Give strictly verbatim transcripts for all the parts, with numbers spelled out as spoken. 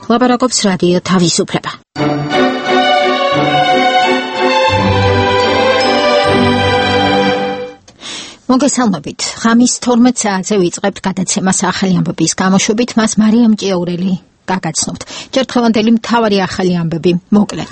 ლაპარაკობს რადიო თავისუფლება. მოგესალმებით. ღამის თორმეტ საათზე ვიწყებთ გადაცემას ახალი ამბების გამოშვებით, მას მარიამ ჭიაურელი გაგაცნობთ. ჯერ დღევანდელი მთავარი ახალი ამბები მოკლედ.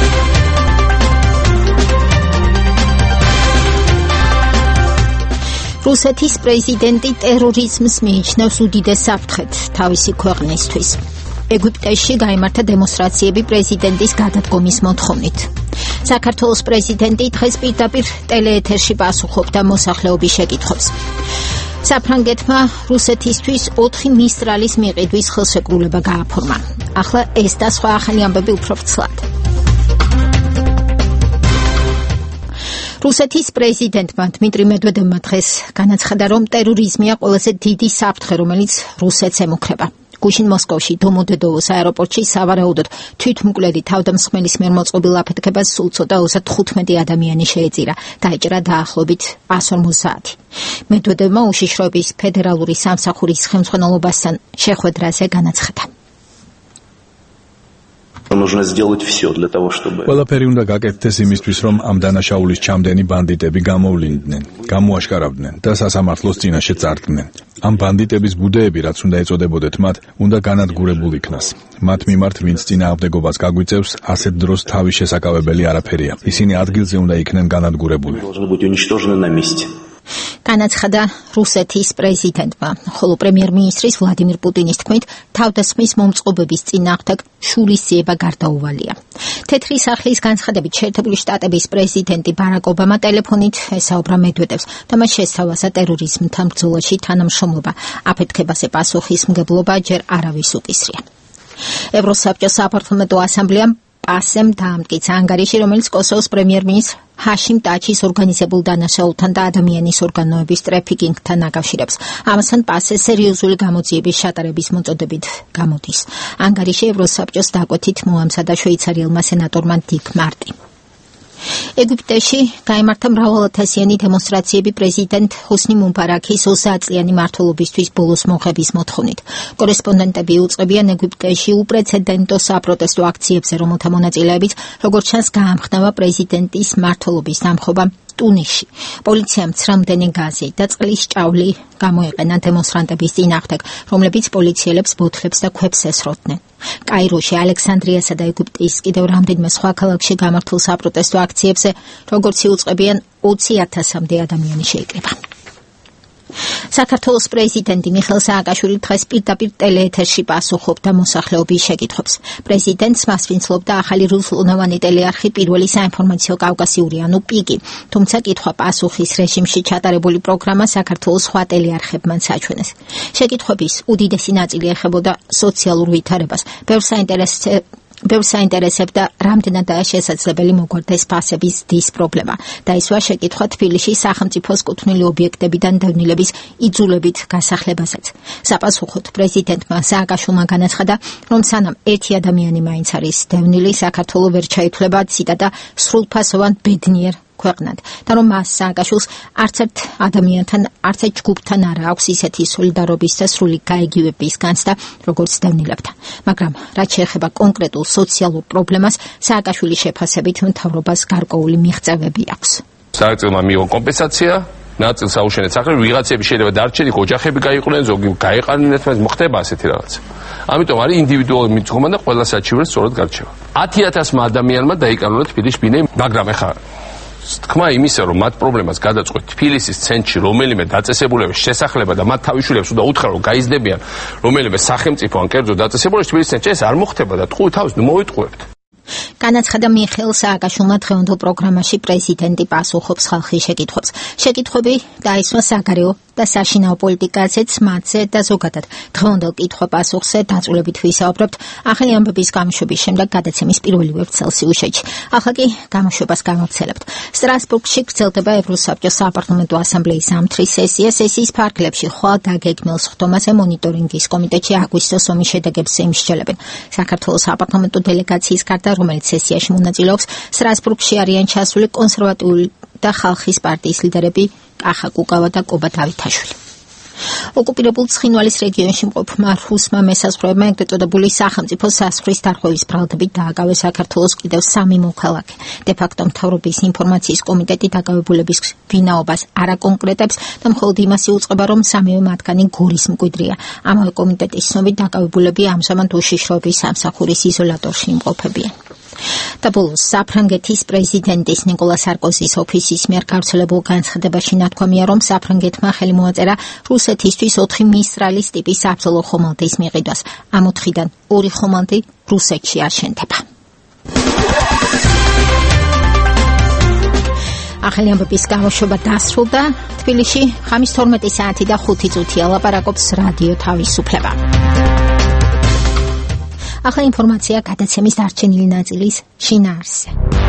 რუსეთის პრეზიდენტი ტერორიზმს მიიჩნევს უდიდეს საფრთხედ თავისი ქვეყნისთვის. ეგვიპტეში გაიმართა დემონსტრაციები პრეზიდენტის გადადგომის მოთხოვნით. საქართველოს პრეზიდენტი დღეს პირდაპირ ტელეეთერში პასუხობდა მოსახლეობის შეკითხვებს. საფრანგეთმა რუსეთისთვის ოთხი მისტრალის მიყიდვის ხელშეკრულება გააფორმა. ახლა ეს და სხვა ახალი ამბები უფრო ვრცლად. რუსეთის პრეზიდენტმა დმიტრი მედვედევმა დღეს განაცხადა, რომ ტერორიზმია ყველაზე დიდი საფრთხე, რომელიც რუსეთს ემუქრება. გუშინ მოსკოვში დომოდედოვოს აეროპორტში სავარაუდოდ თვითმკვლელი თავდამსხმელის მიერ მოწყობილ აფეთქებას სულ ცოტა ოცდათხუთმეტი ადამიანი შეეწირა. დაეჭრა დაახლოებით εκατს ორმოცდაათი საათი. მედვედევმა უშიშროების ფედერალური სამსახურის ხელმძღვანელობასთან შეხვედრაზე განაცხადა. Нужно сделать все для того, чтобы ყველაფერი უნდა გაკეთდეს იმისთვის, რომ ამ დანაშაულის ჩამდენი ბანდიტები გამოვლინდნენ, გამოაშკარავდნენ და სასამართლოს წინაშე წარდგნენ. ამ ბანდიტების ბუდეები, რაც უნდა ეწოდებოდეთ მათ, უნდა განადგურებულ იქნას. მათ მიმართ, ვინც წინააღმდეგობას გაგვიწევს, ასეთ დროს თავის შესაკავებელი არაფერია. ისინი ადგილზე უნდა იქნენ განადგურებული. განაცხადა რუსეთის პრეზიდენტმა, ხოლო პრემიერ-მინისტრის ვლადიმირ პუტინის თქმით, თავდასხმის მომწყობების წინააღმდეგ შურისძიება გარდაუვალია. თეთრი სახლის განცხადებით შეერთებული შტატების პრეზიდენტი ბარაკ ობამა ტელეფონით ესაუბრა მედვედევს და მას შესთავაზა ტერორიზმთან ბრძოლაში თანამშრომლობა. აფეთქებაზე პასუხისმგებლობა ჯერ არავის უკისრია. ევროსაბჭოს საპარლამენტო ასამბლეამ პასემ დაამტკიცა ანგარიში, რომელიც კოსოვოს პრემიერ-მინისტრ ჰაშიმ ტაჩის ორგანიზებულ დანაშაულთან და ადამიანის ორგანოების ტრაფიკინგთან აკავშირებს. ამასთან პასე სერიოზული გამოძიების შეტარების მოწოდებით გამოდის. ანგარიში ევროსაბჭოს დაკვეთით მოამზადა შვეიცარიელმა სენატორმა დიკ მარტი. ეგვიპტეში გაიმართა მრავალათასიანი დემონსტრაციები პრეზიდენტ ჰოსნი მუბარაქის ოცდაათწლიანი მმართველობისთვის ბოლოს მოხების მოთხოვნით. კორესპონდენტები უწყებიან ეგვიპტეში უპრეცედენტო საპროტესტო აქციებზე, რომელთა მონაწილეებით, როგორც ჩანს, გაამხნევა პრეზიდენტის მმართველობის დამხობა ტუნისში. პოლიციამ ცრამდენი გაზი და წყლის ჭავლი გამოიყენა დემონსტრანტების წინააღმდეგ, რომლებიც პოლიციელებს ბოთლებს და ქვებს ესროდნენ. კაიროში, ალექსანდრიასა და ეგვიპტის კიდევ რამდენიმე სხვა ქალაქში გამართულ საპროტესტო აქციებზე, როგორც იუწყებიან, ოცი ათასამდე ადამიანი შეიკრიბა. საქართველოს პრეზიდენტი მიხეილ სააკაშვილი დღეს პირდაპირ ტელეეთერში პასუხობდა მოსახლეობის შეკითხვებს. პრეზიდენტს მასპინძლობდა ახალი რუსულენოვანი ტელეარხი პირველი საინფორმაციო კავკასიური, ანუ პიკი, თუმცა კითხვა-პასუხის რეჟიმში ჩატარებული პროგრამა საქართველოს სხვა ტელეარხებმან საჩვენეს. შეკითხვების უდიდესი ნაწილი ეხებოდა სოციალურ ვითარებას, ბევრს საინტერესებდა ბევრს საინტერესებდა რამდენადაა შესაძლებელი მოგვარდეს ფასების დის პრობლემა. დაისვა შეკითხვა თბილისში სახელმწიფოს კუთვნილი ობიექტებიდან დევნილების იძულებით გასახლებასაც. საპასუხოდ პრეზიდენტმა სააკაშვილმა განაცხადა, რომ სანამ ერთი ადამიანი მაინც არის დევნილი, საქართველო ვერ ჩაითვლება ციტატა სრულფასოვან ბედნიერ ქვეყნად და რომ მას სააკაშვილს არც ერთ ადამიანთან, არც ერთ ჯგუფთან არ აქვს ისეთი სოლიდარობის და სრული გაიგივების განცდა, როგორც დევნილებთან. მაგრამ რაც შეეხება კონკრეტულ სოციალურ პრობლემას, სააკაშვილის შეფასებით მთავრობას გარკვეული მიღწევები აქვს. საერთოდ მიიღო კომპენსაცია, ნაწილს აუშენეთ სახელი, ვიღაცები შეიძლება დარჩენილ ოჯახები გაიყვნენ, ზოგი გაეყანინეთ, მაგრამ მოხდება ასეთი რაღაც. ამიტომ არის ინდივიდუალური მიძღობა და ყველა საჩივრეს სწორად გარჩევა. ათი ათასმა ადამიანმა დაიკანონა თბილისში ბინე, მაგრამ ეხლა თქმა იმისა, რომ მათ პრობლემას გადაწყვეტ თბილისის ცენტრში რომელიმე დაწესებულების შესახლება და მათ თავისუფლებს უნდა უთხრა, რომ გაიზრდებიან რომელიმე სახელმწიფო ან კერძო დაწესებულების თბილისის ცენტრში, ეს არ მოხდება და ტყუილ თავს მოვიტყუებთ. განაცხადა მიხეილ სააკაშვილმა დღევანდელ პროგრამაში პრეზიდენტი პასუხობს ხალხის შეკითხვებს. შეკითხვები დაისვა საგარეო და საშინაო პოლიტიკაზეც, მათზე და ზოგადად დღევანდელ კითხვა-პასუხზე დაწვრილებით ვისაუბრებთ ახალი ამბების გამოშვების შემდეგ გადაცემის პირველი ვებწელს უშეჩი. ახლა კი გამოშვებას გამოვცელებთ. სტრასბურგში გრძელდება ევროსაბჭოს საპარლამენტო ასამბლეის ზამთრის სესია. სესიის ფარგლებში ხვალ დაგეგმილ სხდომაზე მონიტორინგის კომიტეტში აგვისტოს ომის შედეგებს იმსჯელებენ. საქართველოს საპარლამენტო დელეგაციის გარდა, რომელიც სესიაში მონაწილეობს, სტრასბურგში არიან ჩასული კონსერვატიული და ხალხის პარტიის ლიდერები კახა კუკავა და კობა დავითაშვილი. ოკუპირებულ ცხინვალის რეგიონში მყოფმა რუსმა მესაზღვრეებმა ეგრეთ წოდებული სახელმწიფო საზღვრის დარღვევის ბრალდებით დააგავეს საქართველოს კიდევ სამი მოქალაქე. დე-ფაქტო მთავრობის ინფორმაციის კომიტეტი დაგავებულების ვინაობას არ აკონკრეტებს და მხოლოდ იმას იუწყება, რომ სამივე მათგანი გორის მკვიდრია. ამავე კომიტეტის ცნობით დაგავებულები ამჟამად უშიშროების სამსახურის იზოლატორში იმყოფებიან. და ბოლოს საფრანგეთის პრეზიდენტის ნიკოლა სარკოზის ოფისის მიერ გავრცელებულ განცხადებაში ნათქვამია, რომ საფრანგეთმა ხელი მოაწერა რუსეთისთვის ოთხი მისტრალის ტიპის საბრძოლო ხომალდის მიყიდვას. ამ ოთხიდან ორი ხომალდი რუსეთში აშენდება. ახალი ამბების გამოშვება დასრულდა. თბილისში ხამის თორმეტი საათი და ხუთი წუთია ლაპარაკობს რადიო თავისუფლება. ახლა ინფორმაცია გადაცემის დარჩენილი ნაწილის შინაარსზე.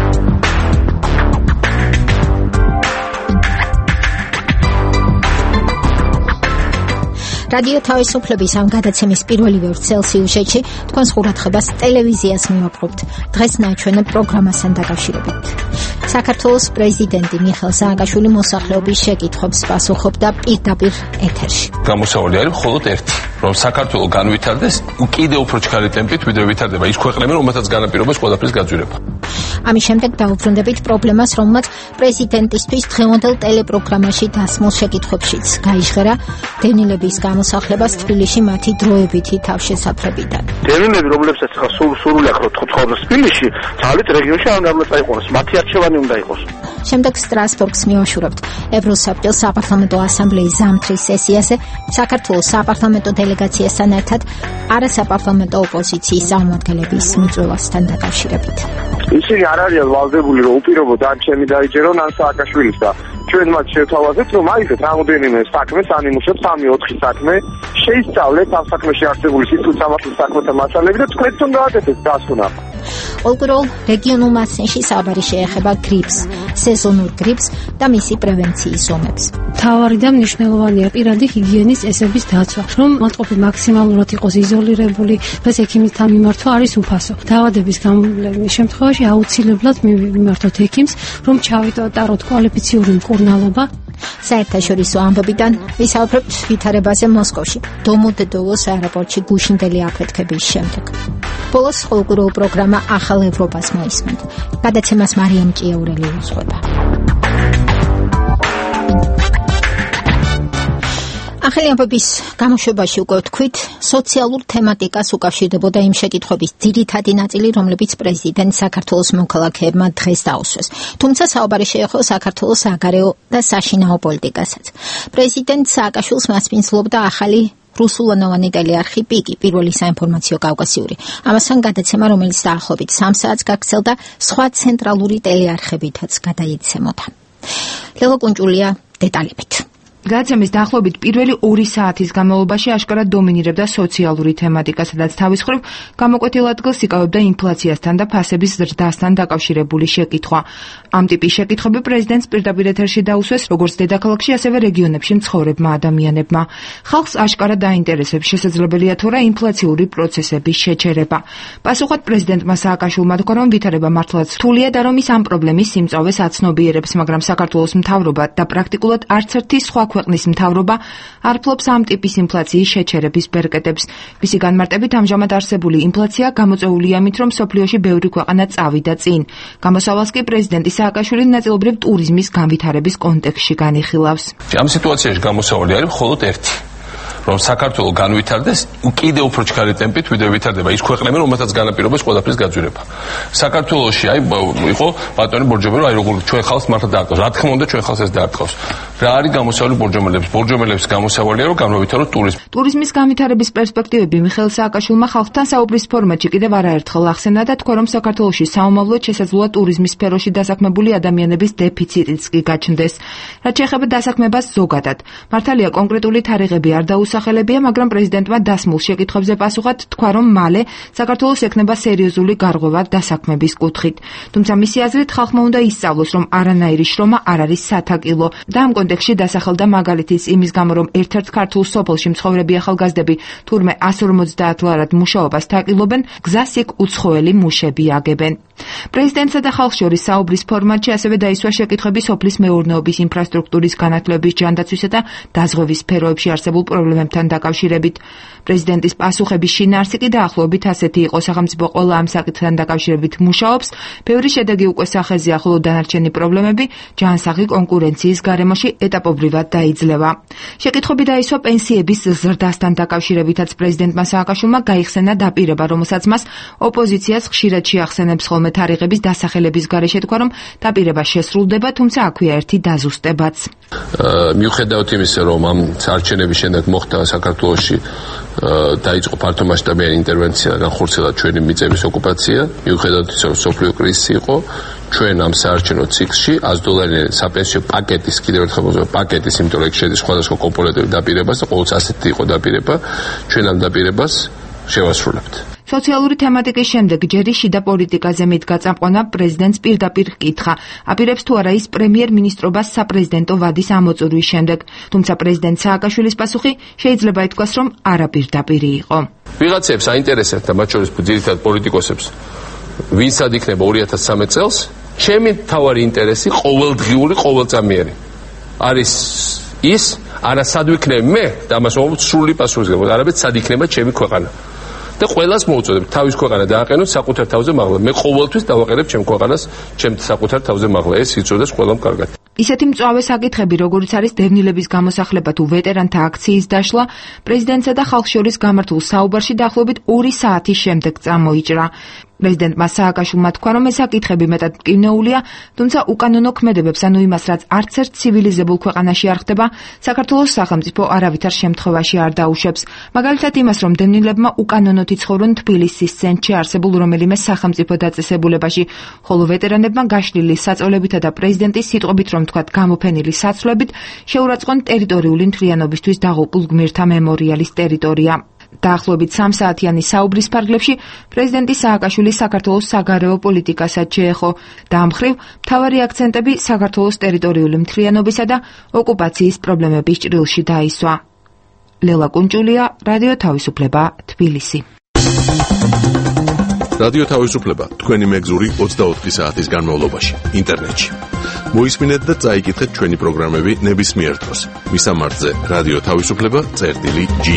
რადიო თავისუფლების ამ გადაცემის პირველი ვერსიალ სიუჟეტში თქვენს ყურადღებას ტელევიზიას მივაპყრობთ. დღეს ნაჩვენებ პროგრამასთან დაკავშირებით. საქართველოს პრეზიდენტი მიხეილ სააკაშვილი მოსახლეობის შეკითხვებს პასუხობდა პირდაპირ ეთერში. გამოსავალი არის მხოლოდ ერთი, რომ საქართველო განვითარდეს კიდევ უფრო ჩქარი ტემპით, ვიდრე ვითარდება ის ქვეყნები, რომელთაც განაპირობებს ყველაფრის გაძვირება. ამის შემდეგ დავუბრუნდებით პრობლემას, რომელმაც პრეზიდენტისთვის დღევანდელ ტელეპროგრამაში დასმულ შეკითხვებშიც გაიჟღერა დევნილების გამოსახლებას თბილისში მათი დროებითი თავშესაფრებიდან. დევნილები, რომლებსაც ხა სრული ახლავთ ცხოვრობს თბილისში, ძალით რეგიონში არ უნდა წაიყვანოს, მათი არჩევანი უნდა იყოს. შემდეგ სტრასბურგს მივაშურებთ ევროსაბჭოს საპარლამენტო ასამბლეის ზამთრის სესიაზე საქართველოს საპარლამენტო დელეგაციასთან ერთად არასაპარლამენტო ოპოზიციის წარმომადგენლების მიწვევასთან დაკავშირებით. ისინი არ არიან ვალდებული, რომ უპირობოდ ან ჩემი დაიჯერონ, ან სააკაშვილის და ჩვენ მათ შევთავაზეთ, რომ აიღეთ რამოდენიმე საქმე, სანიმუშოდ სამი ოთხი საქმე, შეისწავლეთ ამ საქმეში არსებული სიცოცხლის საქმეთა მასალები და თქვენ თვითონ გააკეთეთ დასკვნა. Olgurol რეგიონულ მასში საუბარი შეეხება გრიპს, სეზონურ გრიპს და მისი პრევენციის ომებს. მთავარი და მნიშვნელოვანია პირადი ჰიგიენის წესების დაცვა, რომ მატყობი მაქსიმალურად იყოს იზოლირებული, დღეს ექიმთან მიმართვა არის უფასო. დაავადების გამოვლენის შემთხვევაში აუცილებლად მიმართოთ ექიმს, რომ ჩავიტაროთ კვალიფიციური მკურნალობა. საერთაშორისო ამბებიდან ვისაუბრებთ ვითარებაზე მოსკოვში, დომოდედოვოს აეროპორტში გუშინდელი აფეთქების შემდეგ. ბოლოს ხოლმე პროგრამა ახალ ევროპას მოისმენთ. გადაცემას მარიამ ჭიაურელი უძღვება. ახალი ამბების გამოშვებაში უკვე ვთქვით, სოციალურ თემატიკას უკავშირდებოდა იმ შეკითხვების ძირითადი ნაწილი, რომლებიც პრეზიდენტ საქართველოს მოქალაქეებმა დღეს დაუსვეს. თუმცა საუბარი შეეხო საქართველოს საგარეო და საშინაო პოლიტიკასაც. პრეზიდენტ სააკაშვილს მასპინძლობდა ახალი რუსულენოვანი ტელეარხი პიკი, პირველი საინფორმაციო კავკასიური. ამასთან გადაცემა, რომელიც დაახლოებით სამ საათს გაგრძელდა, სხვა ცენტრალური ტელეარხებითაც გადაიცემოდა. ლელა კუნჭულია დეტალებით. გადაცემის დაახლოებით პირველი ორი საათის განმავლობაში აშკარად დომინირებდა სოციალური თემატიკა, სადაც თავის მხრივ გამოკვეთილ ადგილს იკავებდა ინფლაციასთან და ფასების ზრდასთან დაკავშირებული შეკითხვა. ამ ტიპის შეკითხვები პრეზიდენტს პირდაპირ ეთერში დაუსვეს როგორც დედაქალაქში, ასევე რეგიონებში მცხოვრებმა ადამიანებმა. ხალხს აშკარად დაინტერესებს შესაძლებელია თუ რა ინფლაციური პროცესების შეჩერება. პასუხად პრეზიდენტმა სააკაშვილმა თქვა, რომ ვითარება მართლაც რთულია და რომ ის ამ პრობლემის სიმწავეს აცნობიერებს, მაგრამ საქართველოს მთავრობა და პრაქტიკულად არც ერთი სხვა ქვეყნის მთავრობა არ ფლობს ამ ტიპის ინფლაციის შეჩერების ბერკეტებს. მისი განმარტებით ამჟამად არსებული ინფლაცია გამოწვეულია იმით, რომ სოფლიოში ბევრი ქვეყანა წავიდა წინ. გამოსავალს კი პრეზიდენტი სააკაშვილი ნაწილობრივ ტურიზმის განვითარების კონტექსტში განიხილავს. ამ სიტუაციაში გამოსავალი არის მხოლოდ ერთი, რომ საქართველო განვითარდეს კიდევ უფრო ჩქარი ტემპით, ვიდრე ვითარდება ის ქვეყნები, რომელთაც განაპირობებს ყველაფრის გაძვირება. საქართველოში აი იყო ბატონი ბორჯომელი, აი როგორ ჩვენ ხალხს მართლა დაარტყავს. რა თქმა უნდა, ჩვენ ხალხს ეს დაარტყავს. რა არის გამოსავალი ბორჯომელებს? ბორჯომელებს გამოსავალია, რომ განვითაროთ ტურიზმი. ტურიზმის განვითარების პერსპექტივები მიხეილ სააკაშვილმა ხალხთან საუბრის ფორმატში კიდევ არაერთხელ ახსენა და თქვა, რომ საქართველოში საომავლოდ შესაძლოა ტურიზმის სფეროში დასაქმებული ადამიანების დეფიციტიც კი გაჩნდეს. რაც შეეხება დასაქმებას ზოგადად, მართალია კონკრეტული თარიღები არ დაუსახელებია, მაგრამ პრეზიდენტმა დასმულ შეკითხვებზე პასუხად თქვა, რომ მალე საქართველოს ექნება სერიოზული გარღვევა დასაქმების კუთხით. თუმცა მისი აზრით ხალხმა უნდა ისწავლოს, რომ არანაირი შრომა არ არის სათაკილო და ამ კონტექსტში დასახელდა მაგალითიც იმის გამო, რომ ერთ-ერთ ქართულ სოფელში მცხოვრები ახალგაზრდები თურმე ასორმოცდაათ ლარად მუშაობას თაკილობენ, გზას იქ უცხოელი მუშები აგებენ. პრეზიდენტსა და ხალხს შორის საუბრის ფორმატში ასევე დაისვა შეკითხვები სოფლის მეურნეობის ინფრასტრუქტურის განათლების ჯანდაცვისა და დაზღვევის სფეროებში არსებულ პრობლემებთან დაკავშირებით. პრეზიდენტის პასუხების შინაარსი კი დაახლოებით ასეთი იყო: სახელმწიფო ყველა ამ საკითხთან დაკავშირებით მუშაობს, ბევრი შედეგი უკვე სახეზეა, ხოლო დანარჩენი პრობლემები ჯანსაღი კონკურენციის გარემოში ეტაპობრივად დაიძლევა. შეკითხვები დაისვა პენსიების ზრდასთან დაკავშირებითაც პრეზიდენტმა სააკაშვილმა გაიხსენა დაპირება, რომელსაც მას ოპოზიციას ხშირად შეახსენებს ხოლმე თარიღების დასახელების გარეშე თქვა, რომ დაპირება შესრულდება, თუმცა აქვეა ერთი დაზუსტებაც. მიუხედავად იმისა, რომ ამ საარჩევნების შემდეგ მოხდა საქართველოში დაიწყო ფართომასშტაბიანი ინტერვენცია, განხორციელა ჩვენი მიწების ოკუპაცია, მიუხედავად იმისა, რომ სოფლიო კრიზისი იყო, ჩვენ ამ საარჩევნო ციკლში ას დოლარიანი საპენსიო პაკეტის კიდევ ერთხელ მოვუწევ პაკეტის, იმიტომ რომ შედის სხვადასხვა კომპონენტები დაპირებას და ყოველთვის ასეთი იყო დაპირება, ჩვენ ამ დაპირებას შევასრულებთ. სოციალური თემატიკის შემდეგ ჯერი შიდა პოლიტიკაზე მიდგა წამყვანა პრეზიდენტს პირდაპირ ჰკითხა, აპირებს თუ არა ის პრემიერ-მინისტრობას საპრეზიდენტო ვადის ამოწურვის შემდეგ, თუმცა პრეზიდენტ სააკაშვილის პასუხი შეიძლება ითქვას, რომ არა პირდაპირი იყო. ვიღაცებს აინტერესებთ და მათ შორის ძირითადად პოლიტიკოსებს, ვინცად იქნება ორი ათას სამი წელს, ჩემი მთავარი ინტერესი ყოველდღიური, ყოველწამიერი არის ის, არა სად ვიქნები მე და ამას ვამბობ სრული პასუხისგებლობით, არამედ სად იქნება ჩემი ქვეყანა. და ყველას მოვუწოდებ თავის ქვეყანა დააყენოთ საკუთარ თავზე მაღლა. მე ყოველთვის დავაყენებ ჩემ ქვეყანას, ჩემ საკუთარ თავზე მაღლა. ეს იცოდეს ყველამ კარგად. ისეთი მწვავე საკითხები, როგორიც არის დევნილების გამოსახლება თუ ვეტერანთა აქციის დაშლა, პრეზიდენტსა და ხალხს შორის გამართულ საუბარში დაახლოებით ორი საათის შემდეგ წამოიჭრა. პრეზიდენტმა სააკაშვილმა თქვა, რომ ეს საკითხები მეტად მტკივნეულია, თუმცა უკანონო ქმედებებს, ანუ იმას, რაც არც ერთ ცივილიზებულ ქვეყანაში არ ხდება, საქართველოს სახელმწიფო არავითარ შემთხვევაში არ დაუშვებს. მაგალითად იმას, რომ დევნილებმა უკანონოდ იცხოვრონ თბილისის ცენტრში არსებულ რომელიმე სახელმწიფო დაწესებულებაში, ხოლო ვეტერანებმა გაშლილი საწოლებითა და პრეზიდენტის სიტყვებით, რომ თქვათ გამოფენილი საცვლებით, შეურაცხყვონ ტერიტორიული მთლიანობისთვის დაღუპულ გმირთა მემორიალის ტერიტორია. დაახლოებით სამ საათიანი საუბრის ფარგლებში პრეზიდენტი სააკაშვილი საქართველოს საგარეო პოლიტიკასაც შეეხო. და ამ მხრივ მთავარი აქცენტები საქართველოს ტერიტორიული მთლიანობისა და ოკუპაციის პრობლემების ჭრილში დაისვა. ლელა კუნჭულია, რადიო თავისუფლება, თბილისი. რადიო თავისუფლება თქვენი მეგზური ოცდაოთხი საათის განმავლობაში ინტერნეტში. მოისმინეთ და წაიკითხეთ ჩვენი პროგრამები ნებისმიერ დროს. მისამართზე რადიო თავისუფლება წერტილი ჯი.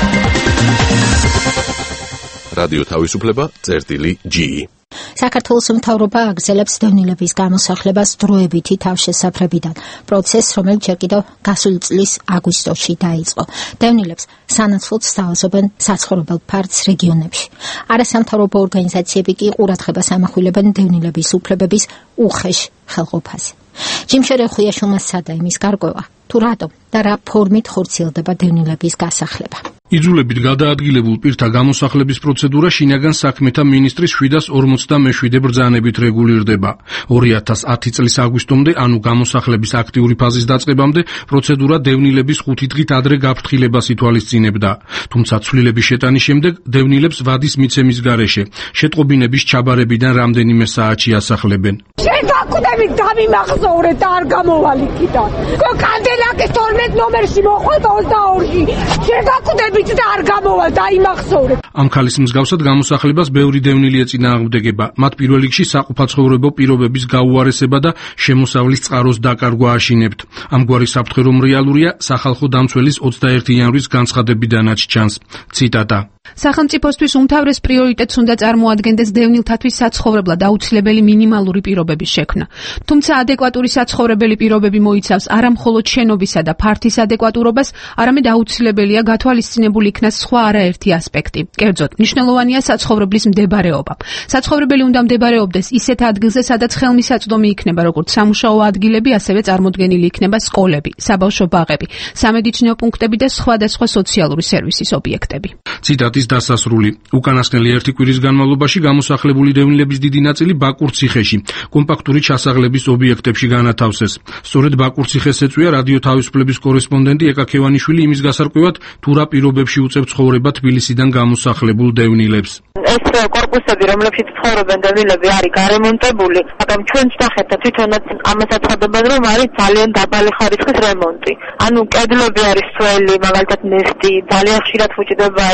რადიო თავისუფლება წერტილი ჯი. საქართველოს მთავრობა აგრძელებს დევნილების გამოსახლებას დროებითი თავშესაფრებიდან. პროცესს, რომელიც ჯერ კიდევ გასული წლის აგვისტოში დაიწყო. დევნილებს სანაცვლოდ სთავაზობენ საცხოვრებელ ფარდს რეგიონებში. არასამთავრობო ორგანიზაციები კი ყურადღებას ამახვილებენ დევნილების უფლებების უხეშ ხელყოფაზე. ჯიმშერე ხუიაშვილმა სცადა იმის გარკვევა, თუ რატომ და რა ფორმით ხორციელდება დევნილების გასახლება. იძულებით გადაადგილებულ პირთა გამოსახლების პროცედურა შინაგან საქმეთა მინისტრის შვიდას ორმოცდამეშვიდე ბრძანებით რეგულირდება. ორი ათას ათი წლის აგვისტომდე, ანუ გამოსახლების აქტიური ფაზის დაწყებამდე, პროცედურა დევნილების ხუთი დღით ადრე გაფრთხილებას ითვალისწინებდა. თუმცა ცვლილების შეტანის შემდეგ დევნილებს ვადის მიცემის გარეშე შეტყობინების ჩაბარებიდან რამდენიმე საათში ასახლებენ. შეგაკვდებით დამიმახსოვრეთ და არ გამოვალ იქიდან. კანდელაკის თორმეტ ნომერში მოხვეთ ოცდაორში. შეგაკვდებით და არ გამოვალ დაიმახსოვრეთ. ამ ქალის მსგავსად გამოსახლებას ბევრი დევნილი ეწინააღმდეგება. მათ პირველ რიგში საყოფაცხოვრებო პირობების გაუარესება და შემოსავლის წყაროს დაკარგვა აშინებთ. ამგვარი საფრთხე რომ რეალურია, სახალხო დამცველის ოცდაერთი იანვრის განცხადებიდანაც ჩანს. ციტატა: სახელმწიფოსთვის უმთავრეს პრიორიტეტს უნდა წარმოადგენდეს დევნილთათვის საცხოვრებლად აუცილებელი მინიმალური პირობების შექმნა. თუმცა ადეკვატური საცხოვრებელი პირობები მოიცავს არა მხოლოდ შენობისა და ფართის ადეკვატურობას, არამედ აუცილებელია გათვალისწინებული იქნას სხვა არაერთი ასპექტი. კერძოდ, მნიშვნელოვანია საცხოვრებლის მდებარეობა. საცხოვრებელი უნდა მდებარეობდეს ისეთ ადგილზე, სადაც ხელმისაწვდომი იქნება როგორც სამუშაო ადგილები, ასევე წარმოდგენილი იქნება სკოლები, საბავშვო ბაღები, სამედიცინო პუნქტები და სხვადასხვა სოციალური სერვისის ობიექტები. ციტატის დასასრული. უკანასკნელი ერთი კვირის განმავლობაში გამოსახლებული დევნილების დიდი ნაწილი ბაკურ ციხეში, კომპაქტური ჩასაღლების ობიექტებში განათავსეს. სწორედ ბაკურ ციხეს ეწვია რადიო თავისუფლების კორესპონდენტი ეკა ქევანიშვილი იმის გასარკვევად, თუ რა პირობებში უწევთ ცხოვრება თბილისიდან გამოსახლებულ დევნილებს. ეს კორპუსები, რომლებშიც ცხოვრობენ დევნილები, არის გარემონტებული, მაგრამ ჩვენ ვსახეთ თვითონაც ამას აცხადებენ, რომ არის ძალიან დაბალი ხარისხის რემონტი. ანუ კედლები არის ძველი, მაგალითად ნესტი, ძალიან ხშირად ფუჭდება ეს ონკა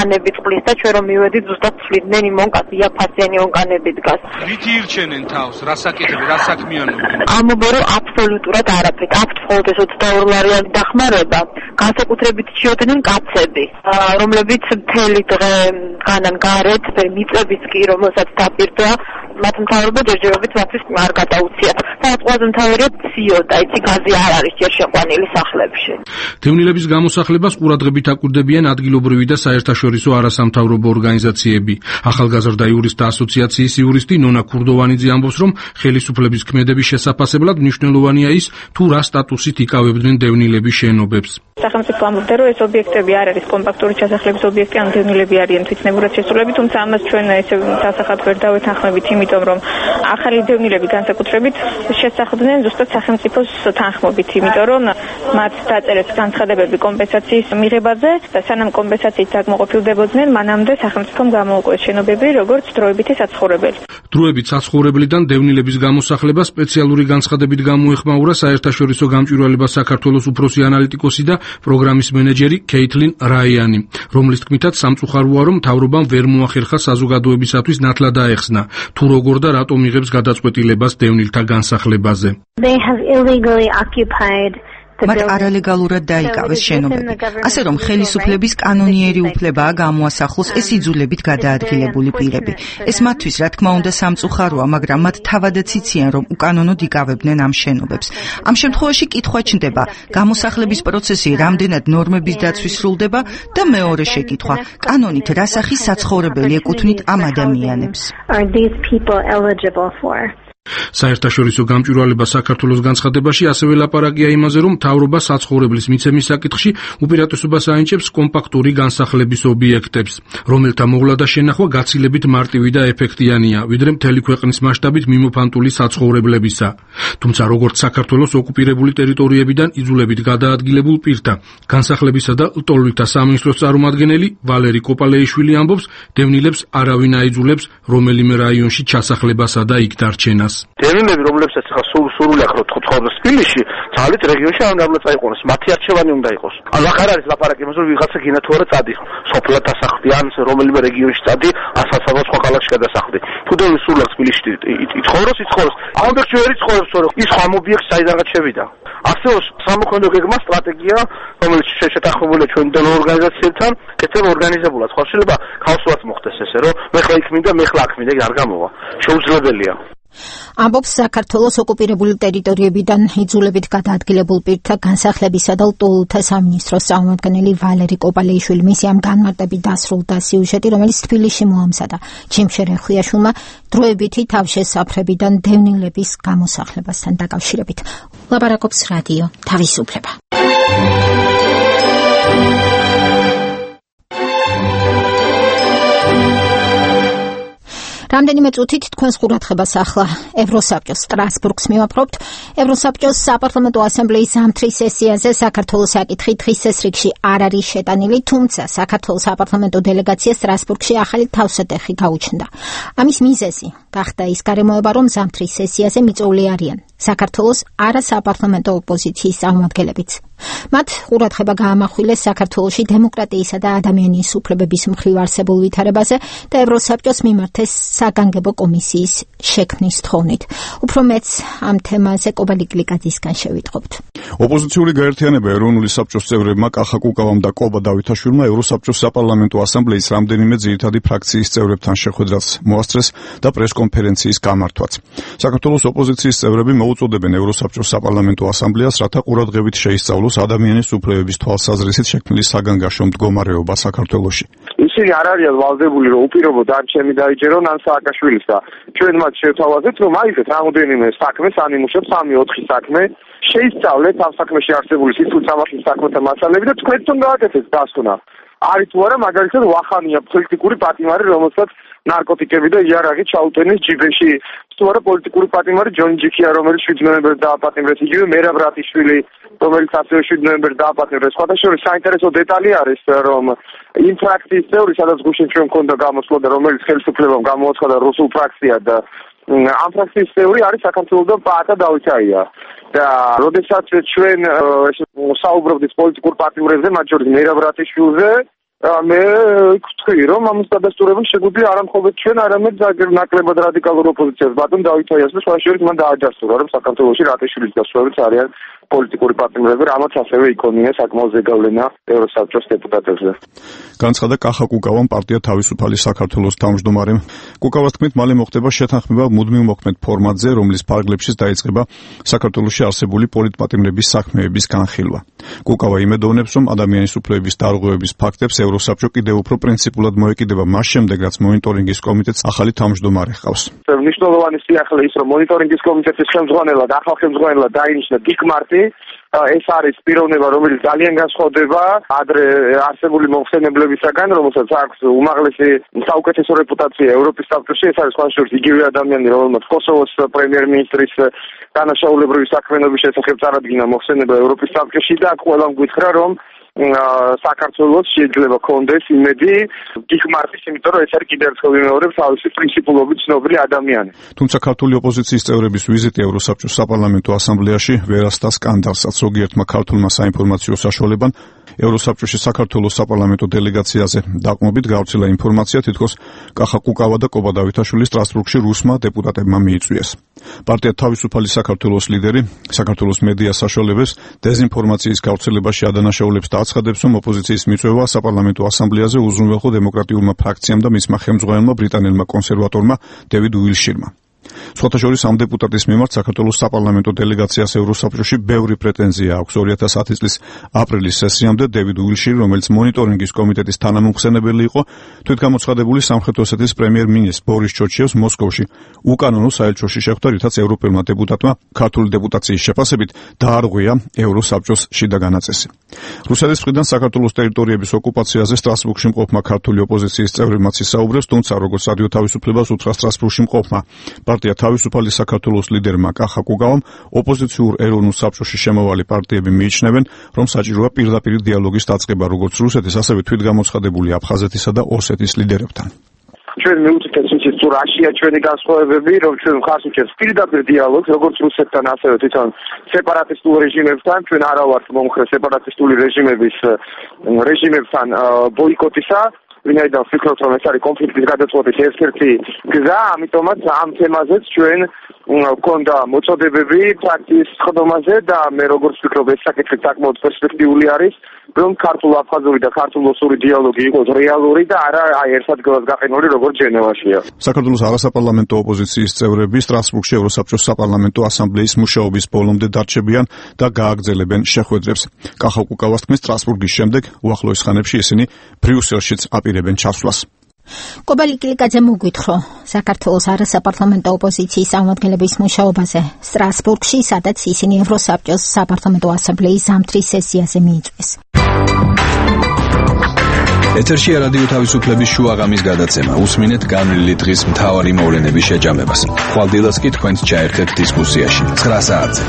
ონკანები წყლის და ჩვენ რომ მივედით ზუსტად ცვლიდნენ იმ ონკას იაფასიანი ონკანები დგას. Ვითი ირჩენენ თავს, რა საკითხები, რა საქმიანობები? ამბობენ რომ აბსოლუტურად არაფრით. აქვთ მხოლოდ ეს ოცდაორი ლარიანი დახმარება. განსაკუთრებით ჩიოდნენ კაცები, რომლებიც მთელი დღე განან გარეთ, მიწების კი რომელსაც დაპირდა, მათ მთავრობა ჯერჯერობით მათთვის არ გადაუციათ. და ყველაზე მთავარია ციოდა, იცი გაზი არ არის ჯერ შეყვანილი სახლებში. დევნილების გამოსახლებას ყურადღებით აკვირდებიან ადგილობრივი და საერთაშორისო არასამთავრობო ორგანიზაციები. ახალგაზრდა იურისტთა ასოციაციის იურისტი ნონა ქურდოვანიძე ამბობს, რომ ხელისუფლების ქმედების შესაფასებლად მნიშვნელოვანია ის, თუ რა სტატუსით იკავებდნენ დევნილების შენობებს. სახელმწიფო ამბობდა, რომ ეს ობიექტები არ არის კომპაქტური ჩასახლების ობიექტი, ან დევნილები არიან თვითნებურად შესრულები, თუმცა ამას ჩვენ ესე დასახად ვერ დავეთანხმებით, იმიტომ რომ ახალი დევნილები განსაკუთრებით შესახდნენ ზუსტად სახელმწიფოს თანხმობით, იმიტომ რომ მათ დაწერეს განცხადებები კომპენსაციის მიღებაზე და სანამ კომპენსაციით დაკმაყოფილდებოდნენ, მანამდე სახელმწიფომ გამოუკვეს შენობები, როგორც დროებითი საცხოვრებელი. დროებით საცხოვრებლიდან დევნილების გამოსახლება სპეციალური განცხადებით გამოეხმაურა საერთაშორისო გამჭვირვალება საქართველოს უფროსი ანალიტიკოსი და პროგრამის მენეჯერი კეითლინ რაიანი, რომლის თქმითაც სამწუხაროა, რომ მთავრობამ ვერ მოახერხა საზოგადოებისათვის ნათლად აეხსნა, თუ როგორ და რატომ იღებს გადაწყვეტილებას დევნილთა განსახლებაზე. They have illegally occupied მათ არალეგალურად დაიკავეს შენობები. ასე რომ ხელისუფლების კანონიერი უფლებაა გამოასახლოს ეს იძულებით გადაადგილებული პირები. ეს მათთვის რა თქმა უნდა სამწუხაროა, მაგრამ მათ თავადაც იციან, რომ უკანონოდ იკავებდნენ ამ შენობებს. ამ შემთხვევაში კითხვა ჩნდება, გამოსახლების პროცესი რამდენად ნორმების დაცვის სრულდება და მეორე შეკითხვა, კანონით რა სახის საცხოვრებელი ეკუთვნით ამ ადამიანებს. Are these people eligible for? საერთაშორისო გამჭვირვალება საქართველოს განცხადებაში ასევე ლაპარაკია იმაზე, რომ მთავრობა საცხოვრებლის მიცემის საკითხში უპირატესობას აენიჭებს კომპაქტური განსახლების ობიექტებს, რომელთა მოვლა და შენახვა გაცილებით მარტივი და ეფექტიანია, ვიდრე მთელი ქვეყნის მასშტაბით მიმოფანტული საცხოვრებლებისა. თუმცა როგორც საქართველოს ოკუპირებული ტერიტორიებიდან იძულებით გადაადგილებულ პირთა განსახლებისა და ლტოლვილთა სამინისტროს წარმომადგენელი ვალერი კოპალეიშვილი ამბობს, დევნილებს არავინ აიძულებს რომელიმე რაიონში ჩასახლებასა და იქ დარჩენას. დევნილები, რომლებსაც ახლა სრული აქვთ ცხოვრობს თბილისში, ძალით რეგიონში არ უნდა წაიყვანოს, მათი არჩევანი უნდა იყოს. ან აღარ არის ლაპარაკი იმაზე, რომ ვიღაცა გინა თუ არა წადი, სოფლად დასახლდი, ან რომელიმე რეგიონში წადი, ასასაბა სხვა ქალაქში გადასახლდი. თუ დევნილი სრულად თბილისში იცხოვროს, იცხოვროს. ამბერში ვერ იცხოვრებს, რომ ის ხომ ობიექტი საიდანაც შევიდა. ასევე სამოქმედო გეგმა სტრატეგია, რომელიც შეთანხმებულია ჩვენ და ორგანიზაციებთან, კეთილ ორგანიზებულად. ხო შეიძლება ხალხსაც მოხდეს ესე, რომ მე ხლა იქ მინდა, მე ხლა აქ მინდა, არ გამოვა. შეუძლებელია. ამბობს საქართველოს ოკუპირებული ტერიტორიებიდან იძულებით გადაადგილებულ პირთა განსახლებისა და ლტოლვილთა სამინისტროს წარმომადგენელი ვალერი კოპალეიშვილი მისი ამ განმარტებით დასრულდა სიუჟეტი, რომელიც თბილისში მოამზადა ჯიმშე რეხვიაშვილმა დროებითი თავშესაფრებიდან დევნილების გამოსახლებასთან დაკავშირებით. ლაპარაკობს რადიო თავისუფლება. რამდენიმე წუთით თქვენს ყურადღებას ახლა ევროსაბჭოს სტრასბურგს მივაპყრობთ. ევროსაბჭოს საპარლამენტო ასამბლეის ზამთრის სესიაზე საქართველოს საკითხი დღის წესრიგში არ არის შეტანილი, თუმცა საქართველოს საპარლამენტო დელეგაცია სტრასბურგში ახალი თავსატეხი გაუჩნდა. ამის მიზეზი გახდა ის გარემოება, რომ ზამთრის სესიაზე მიწვეული არიან საქართველოს არასაპარლამენტო ოპოზიციის წარმომადგენლებიც. მათ ყურადღება გაამახვილეს საქართველოში დემოკრატიისა და ადამიანის უფლებების მხრივ არსებულ ვითარებაზე და ევროსაბჭოს მიმართეს საგანგებო კომისიის შექმნის თხოვნით. უფრო მეც ამ თემაზე კობალი კლიკაძისგან შევიტყობთ. ოპოზიციური გაერთიანება ეროვნული საბჭოს წევრებმა კახა კუკავამ და კობა დავითაშვილმა ევროსაბჭოს საპარლამენტო ასამბლეის რამდენიმე ძირითადი ფრაქციის წევრებთან შეხვედრას მოასწრეს და პრესკონფერენციის გამართვაც. საქართველოს ოპოზიციის წევრები მოუწოდებენ ევროსაბჭოს საპარლამენტო ასამბლეას, რათა ყურადღებით შეისწავლოს ადამიანის უფლებების თვალსაზრისით შექმნილი საგანგაშო მდგომარეობა საქართველოში. ისინი არ არიან ვალდებული, რომ უპირობოდ ან ჩემი დაიჯერონ, ან სააკაშვილის და ჩვენ მათ შევთავაზეთ, რომ აიღეთ რამოდენიმე საქმე, სანიმუშოდ სამი ოთხი საქმე, შეისწავლეთ ამ საქმეში არსებული სიცოცხლის საქმეთა მასალები და თქვენ თვითონ გააკეთეთ დასკვნა. არის თუ არა მაგალითად ვახანია პოლიტიკური პატიმარი, რომელსაც ნარკოტიკები და იარაღი ჩაუტენეს ჯიბეში. თუ არა პოლიტიკური პატიმარი ჯონ ჯიქია, რომელიც შვიდ ნოემბერს დააპატიმრეს, იგივე მერაბ რატიშვილი, რომელიც ასევე შვიდ ნოემბერს დააპატიმრეს. სხვათა შორის საინტერესო დეტალი არის, რომ იმ ფრაქციის წევრი, სადაც გუშინ ჩვენ მქონდა გამოსვლა და რომელიც ხელისუფლებამ გამოაცხადა რუსულ ფრაქცია და ამ ფრაქციის წევრი არის საქართველოსთან პაატა დავითაია. და როდესაც ჩვენ საუბრობდით პოლიტიკურ პატიმრებზე, მათ შორის მერაბ რატიშვილზე, მე ვთქვი, რომ ამის დადასტურება შეგვიძლია არა მხოლოდ ჩვენ, არამედ ნაკლებად რადიკალურ ოპოზიციას ბატონ დავით თოიასმეს შუაშორის მან დააჯასტურა, რომ საქართველოში რატიშვილის დასვენებიც არიან პოლიტიკური პარტნიორები, რამაც ასევე იქონია საკმაოდ ზეგავლენა ევროსაბჭოს დეპუტატებზე. განცხადა კახა კუკავამ პარტია თავისუფალი საქართველოს თავმჯდომარემ. კუკავას თქმით, მალე მოხდება შეთანხმება მუდმივ მოქმედ ფორმატზე, რომლის ფარგლებშიც დაიწყება საქართველოში არსებული პოლიტპატიმრების საქმეების განხილვა. კუკავა იმედოვნებს, რომ ადამიანის უფლებების დარღვევების ფაქტებს ევროსაბჭო კიდევ უფრო პრინციპულად მოეკიდება მას შემდეგ, რაც მონიტორინგის კომიტეტს ახალი თავმჯდომარე ჰყავს. მნიშვნელოვანი სიახლე ის, რომ მონიტორინგის კომიტეტის ხელმძღვანელად, ახალ ხელმძღვანელად დაინიშნა დიკ მარტი. ეს არის პიროვნება, რომელიც ძალიან განსხვავდება ადრე არსებული მოხსენებლებისაგან, რომელსაც აქვს უმაღლესი საუკეთესო რეპუტაცია ევროპის საბჭოში. ეს არის სხვაშორის იგივე ადამიანი, რომელმაც კოსოვოს პრემიერ-მინისტრის დანაშაულებრივი საქმიანობის შესახებ წარადგინა მოხსენება ევროპის საბჭოში და ყველამ გითხრა, რომ საქართველოს შეიძლება კონდეს იმედი დიკ მარტის, იმიტომ რომ ეს არის კიდევ ერთხელ ვიმეორებ თავისი პრინციპულობით ცნობილი ადამიანი. თუმცა ქართული ოპოზიციის წევრების ვიზიტი ევროსაბჭოს საპარლამენტო ასამბლეაში ვერ ასთა სკანდალსაც. ზოგიერთმა ქართულმა საინფორმაციო საშუალებამ ევროსაბჭოში საქართველოს საპარლამენტო დელეგაციაზე დაკმობით გავრცელა ინფორმაცია, თითქოს კახა კუკავა და კობა დავითაშვილი სტრასბურგში რუსმა დეპუტატებმა მიიწვიეს. პარტია თავისუფალი საქართველოს ლიდერი საქართველოს მედია საშუალებას დეზინფორმაციის გავრცელებაში ადანაშაულებს და აცხადებს, რომ ოპოზიციის მიწვევა საპარლამენტო ასამბლეაზე უზრუნველყო დემოკრატიულმა ფრაქციამ და მისმა ხელმძღვანელმა ბრიტანელმა კონსერვატორმა დევიდ უილშირმა. სხვათა შორის ამ დეპუტატის მიმართ საქართველოს საპარლამენტო დელეგაციას ევროსაბჭოში ბევრი პრეტენზია აქვს. ორი ათას ათი წლის აპრილის სესიამდე დევიდ უილშირი, რომელიც მონიტორინგის კომიტეტის თანამომხსენებელი იყო, თვითგამოცხადებული სამხრეთ ოსეთის პრემიერ-მინისტრ ბორის ჩორჩიევს მოსკოვში უკანონო საელჩოში შეხვდა, რითაც ევროპელმა დეპუტატმა ქართული დეპუტაციის შეფასებით დაარღვია ევროსაბჭოს შიდა განაწესი. რუსეთის მხრიდან საქართველოს ტერიტორიების ოკუპაციაზე სტრასბურგში მყოფმა ქართული ოპოზიციის წევრებმაც ისაუბრეს, თუმცა როგორც რადიო თავისუფლებას უთხრა სტრასბურგში მყოფმა პარტია თავისუფალი საქართველოს ლიდერმა კახა კუკავამ, ოპოზიციურ ეროვნულ საბჭოში შემოვალი პარტიები მიიჩნევენ, რომ საჭიროა პირდაპირ დიალოგის დაწყება როგორც რუსეთის, ასევე თვითგამოცხადებული აფხაზეთისა და ოსეთის ლიდერებთან. ჩვენ მივუწევთ ისიც თუ რაშია ჩვენი განსხვავებები, რომ ჩვენ ხარს უჭერს პირდაპირ დიალოგს, როგორც რუსეთთან, ასევე თვითონ სეპარატისტულ რეჟიმებთან. ჩვენ არა ვართ მომხრე სეპარატისტული რეჟიმების რეჟიმებთან ბოიკოტისა. ვინაიდან ვფიქრობთ, რომ ეს არის კონფლიქტის გადაწყვეტის ერთ-ერთი გზა, ამიტომაც ამ თემაზეც ჩვენ გვქონდა მოწოდებები ფრაქციის სხდომაზე და მე როგორც ვფიქრობ, ეს საკითხი საკმაოდ პერსპექტიული არის, რომ ქართულ-აფხაზური და ქართულ-ოსური დიალოგი იყოს რეალური და არა აი ერთ ადგილას გაყინული, როგორც ჟენევაშია. საქართველოს არასაპარლამენტო ოპოზიციის წევრები სტრასბურგში ევროსაბჭოს საპარლამენტო ასამბლეის მუშაობის ბოლომდე დარჩებიან და გააგრძელებენ შეხვედრებს. კახა კუკავას თქმით, სტრასბურგის შემდეგ უახლოეს ხანებში ისინი ბრიუსელშიც აპირებენ ჩასვლას. კობალი კილიკაძე მოგვითხრა საქართველოს არასაპარლამენტო ოპოზიციის წარმომადგენლების მუშაობაზე სტრასბურგში, სადაც ისინი ევროსაბჭოს საპარლამენტო ასამბლეის ზამთრის სესიაზე მიიწვეს. ეთერშია რადიო თავისუფლების შუაღამის გადაცემა. უსმინეთ განვლილი დღის მთავარი მოვლენების შეჯამებას. ხვალდილას კი თქვენს ჩაერთეთ დისკუსიაში. ცხრა საათზე.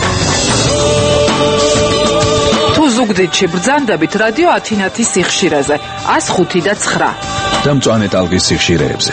ზუგდიდში ბრძანდებით რადიო ათინათის სიხშირეზე ათს ხუთი და ცხრა და მწვანე ტალღის სიხშირეებზე.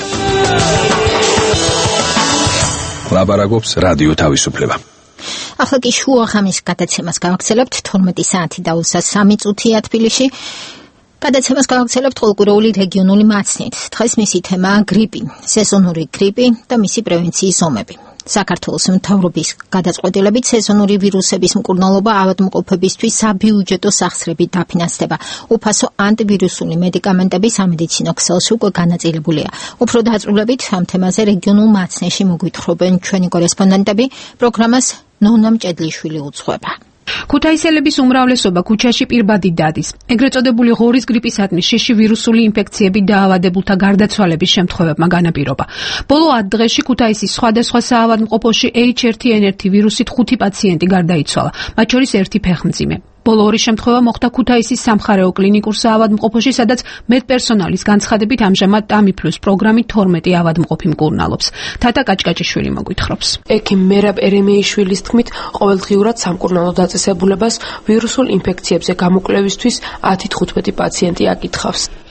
ლაბარაკობს რადიო თავისუფლება. ახლა კი შუაღამის გადაცემას გავაგრძელებთ თორმეტი საათი და ოცდასამი წუთია თბილისში. გადაცემას გავაგრძელებთ ყოველკვირეული რეგიონული მაცნით. დღეს მისი თემაა გრიპი, სეზონური გრიპი და მისი პრევენციის ომები. საქართველოს მთავრობის გადაწყვეტილებით სეზონური ვირუსების მკურნალობა ავადმყოფებისთვის საბიუჯეტო სახსრებით დაფინანსდება. უფასო ანტივირუსული მედიკამენტები სამედიცინო ქსელში უკვე განაწილებულია. უფრო დაწვრილებით ამ თემაზე რეგიონულ მაცნეში მოგვითხრობენ ჩვენი კორესპონდენტები. პროგრამას ნონა მჭედლიშვილი უძღვება. ქუთაისელების უმრავლესობა ქუჩაში პირბადი დადის. ეგრეთ წოდებული ღორის გრიპისადმი შიში ვირუსული ინფექციებით დაავადებულთა გარდაცვალების შემთხვევებმა განაპირობა. ბოლო ათ დღეში ქუთაისის სხვადასხვა საავადმყოფოში ეიჩ ერთი ენ ერთი ვირუსით ხუთი პაციენტი გარდაიცვალა, მათ შორის ერთი ფეხმძიმე. ბოლო ორი შემთხვევა მოხდა ქუთაისის სამხარეო კლინიკურ საავადმყოფოში, სადაც მედპერსონალის განცხადებით ამჟამად ტამიფლუს პროგრამით თორმეტი ავადმყოფი მკურნალობს. თათა კაჭკაჭიშვილი მოგვითხრობს. ექიმ მერაბ ერემეიშვილის თქმით, ყოველდღიურად სამკურნალო დაწესებულებას ვირუსულ ინფექციებზე გამოკვლევისთვის ათი თხუთმეტი პაციენტი აკითხავს.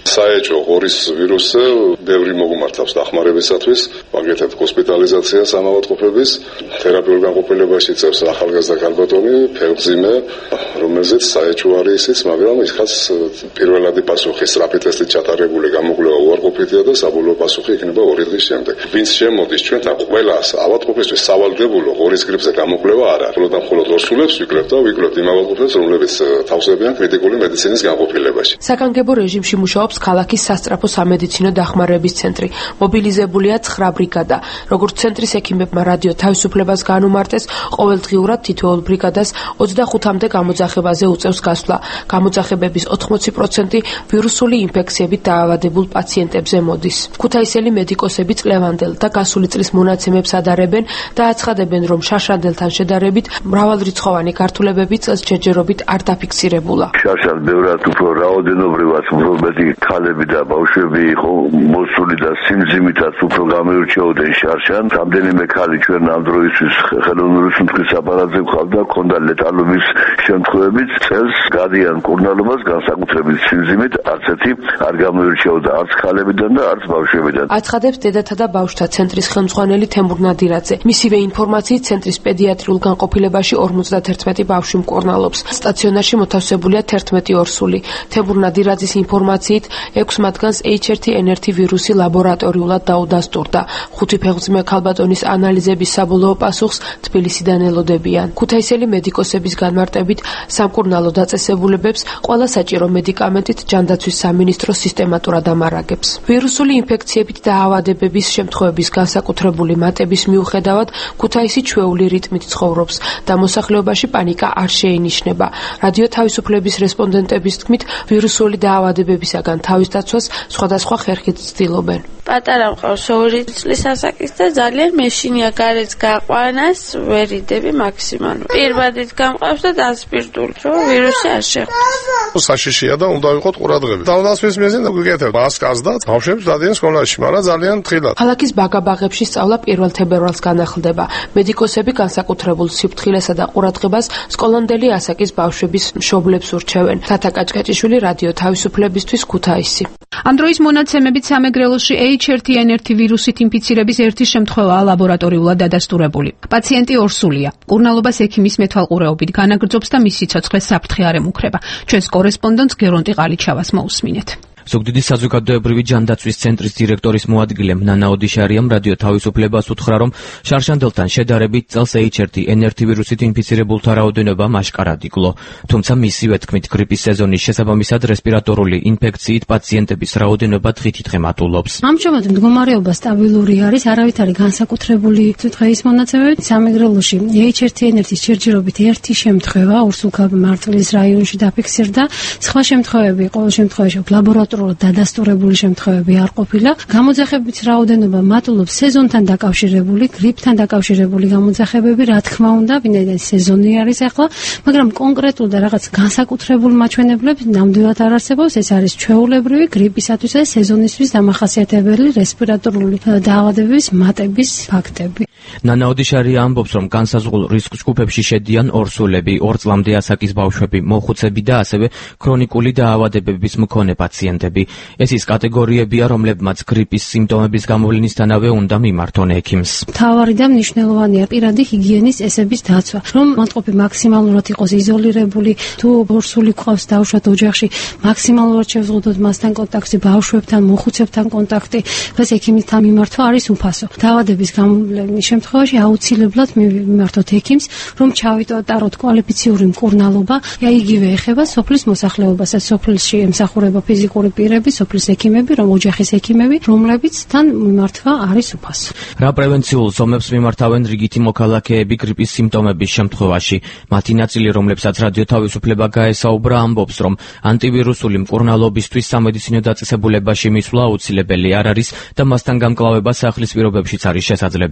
საეჭვო ღორის ვირუსზე ბევრი მოგმართავს დახმარებისათვის, მაგალითად ჰოსპიტალიზაციას ამავადყოფების, თერაპიულ განყოფილებაში წევს ახალგაზრდა ქალბატონი, ფეხმძიმე, რომელზეც საეჭვო არის ისიც, მაგრამ ისხაც პირველადი პასუხი სწრაფი ტესტით ჩატარებული გამოკვლევა უარყოფითია და საბოლოო პასუხი იქნება ორი დღის შემდეგ. ვინც შემოდის ჩვენთან ყველას ავადმყოფისთვის სავალდებულო ღორის გრიპზე გამოკვლევა არ არის. მხოლოდ მხოლოდ ორსულებს ვიკლებთ და ვიკლებთ იმ ავადმყოფებს, რომლებიც თავსებიან კრიტიკული მედიცინის განყოფილებაში. საგანგებო რეჟიმში მუშაობს ქალაქის სასწრაფო სამედიცინო დახმარების ცენტრი. მობილიზებულია ცხრა ბრიგადა. როგორც ცენტრის ექიმებმა რადიო თავისუფლებას განუმარტეს, ყოველდღიურად თითოეულ ბრიგადას ოცდახუთამდე გამოძახებაზე უწევს გასვლა. გამოძახებების ოთხმოცი პროცენტი ვირუსული ინფექციებით დაავადებულ პაციენტებზე მოდის. ქუთაისელი მედიკოსები წლევანდელ და გასული წლის მონაცემებს ადარებენ და აცხადებენ, რომ შარშანდილთან შედარებით მრავალრიცხოვანი გართულებები წელს ჯერჯერობით არ დაფიქსირებულა. შარშან ბევრად უფრო რაოდენობრივად უფრო მეტი ქალები და ბავშვები იყო მოსული და სიმძიმითაც უფრო გამიურჩეოდნენ შარშან. რამდენიმე ქალი ჩვენ ამ დროისთვის ხელოვნური სუნთქვის აპარატზე გვყავდა, ჰქონდა ლეტალობის შემთხვევებიც. წელს გადიან მკურნალობას განსაკუთრებით სიმძიმით, არც ერთი არ გამიურჩეოდა არც ქალებიდან და არც ბავშვებიდან. აცხადებს დედათა და ბავშვთა ცენტრის ხელმძღვანელი თემურ ნადირაძე. მისივე ინფორმაციით ცენტრის პედიატრიულ განყოფილებაში ორმოცდაერთმეტი ბავშვი მკურნალობს. სტაციონარში მოთავსებულია თერთმეტი ორსული. თემურ ნადირაძის ინფორმაციით ექვს მათგანს ეიჩ ერთი ენ ერთი ვირუსი ლაბორატორიულად დაუდასტურდა. ხუთი ფეხმძიმე ქალბატონის ანალიზების საბოლოო პასუხს თბილისიდან ელოდებიან. ქუთაისელი მედიკოსების განმარტებით სამკურნალო დაწესებულებებს ყველა საჭირო მედიკამენტით ჯანდაცვის სამინისტრო სისტემატურად ამარაგებს. ვირუსული ინფექციებით დაავადებების შემთხვევების განსაკუთრებული მატების მიუხედავად ქუთაისი ჩვეული რიტმით ცხოვრობს და მოსახლეობაში პანიკა არ შეინიშნება. რადიო თავისუფლების რესპონდენტების თქმით, ვირუსული დაავადებებისაგან თავის დაცვას სხვადასხვა ხერხით ცდილობენ. პატარა მყავს ორი წლის ასაკის და ძალიან მეშინია გარეთ გაყვანას ვერ იდები მაქსიმალურად. პირბადით გამყავს და დასპირტული, რომ ვირუსი არ შეხვდეს. საშიშია და უნდა ვიყოთ ყურადღებით. თავდასხმის მიზეზი გიგეთებ მასკას და ბავშვებს დადიან სკოლაში, მაგრამ ძალიან თხილად. ქალაქის ბაგაბაღებში სწავლა პირველ თებერვალს განახლდება. მედიკოსები განსაკუთრებულ სიფრთხილესა და ყურადღებას სკოლამდელი ასაკის ბავშვების მშობლებს ურჩევენ. თათა კაჭკაჭიშვილი, რადიო თავისუფლებისთვის, ქუთაისი. ამ დროის მონაცემებით სამეგრელოში ეიჩ ერთი ენ ერთი ვირუსით ინფიცირების ერთი შემთხვევაა ლაბორატორიულად დადასტურებული. პაციენტი ორსულია. მკურნალობას ექიმის მეთვალყურეობით განაგრძობს და მისი სიცოცხლე საფრთხე არ ემუქრება. ჩვენს კორესპონდენტს გერონტი ყალიჩავას მოусმინეთ. ზუგდიდის საზოგადოებრივი ჯანდაცვის ცენტრის დირექტორის მოადგილე ნანა ოდიშარიამ რადიო თავისუფლებას უთხრა, რომ შარშანდილთან შედარებით წელს ეიჩ ერთი ენ ერთი ვირუსით ინფიცირებულთა რაოდენობა მაშკარად იკლო. თუმცა მისივე თქმით, გრიპის სეზონის შესაბამისად რესპირატორული ინფექციით პაციენტების რაოდენობა დღითიდღე მატულობს. ამჟამად მდგომარეობა სტაბილური არის, არავით არის განსაკუთრებული დღეის მონაცემებით. სამეგრელოში ეიჩ ერთი ენ ერთის ჯერჯერობით ერთი შემთხვევა ორსულქალ მარტვილის რაიონში დაფიქსირდა. სხვა შემთხვევები ყოველ შემთხვევაში ლაბორატორიულად დადასტურებული შემთხვევები არ ყოფილა. გამოძახების რაოდენობა მატულობს სეზონთან დაკავშირებული, გრიპთან დაკავშირებული გამოძახებები, რა თქმა უნდა, ვინაიდან სეზონი არის ახლა, მაგრამ კონკრეტულ და რაღაც განსაკუთრებულ მაჩვენებლებს ნამდვილად არ არსებობს. ეს არის ჩვეულებრივი გრიპისათვის და სეზონისთვის დამახასიათებელი რესპირატორული დაავადებების მატების ფაქტები. ნანა ოდიშარია ამბობს, რომ განსაზღვრულ რისკ ჯგუფებში შედიან ორსულები, ორ წლამდე ასაკის ბავშვები, მოხუცები და ასევე ქრონიკული დაავადებების მქონე პაციენტები. ეს ის კატეგორიებია, რომლებმაც გრიპის სიმპტომების გამოვლენისთანავე უნდა მიმართონ ექიმს. მთავარი და მნიშვნელოვანია პირადი ჰიგიენის წესების დაცვა, რომ მატყობი მაქსიმალურად იყოს იზოლირებული, თუ ორსული გვყავს დაუშვათ ოჯახში, მაქსიმალურად შევზღუდოთ მასთან კონტაქტი, ბავშვებთან, მოხუცებთან კონტაქტი, ეს ექიმთან მიმართვა არის უფასო. დაავადების გამოვლენის შემთხვევაში აუცილებლად მიმართოთ ექიმს, რომ ჩავიტაროთ კვალიფიციური მკურნალობა, იგივე ეხება სოფლის მოსახლეობასაც, სოფლში ემსახურება ფიზიკური პირები, სოფლის ექიმები, რომ ოჯახის ექიმები, რომლებიც თან მიმართვა არის უფასო. რა პრევენციულ ზომებს მიმართავენ რიგითი მოქალაქეები გრიპის სიმპტომების შემთხვევაში? მათი ნაწილი, რომლებსაც რადიო თავისუფლება გაესაუბრა, ამბობს, რომ ანტივირუსული მკურნალობისთვის სამედიცინო დაწესებულებაში მისვლა აუცილებელი არ არის და მასთან გამკლავება სახლის პირობებშიც არის შესაძლებელი.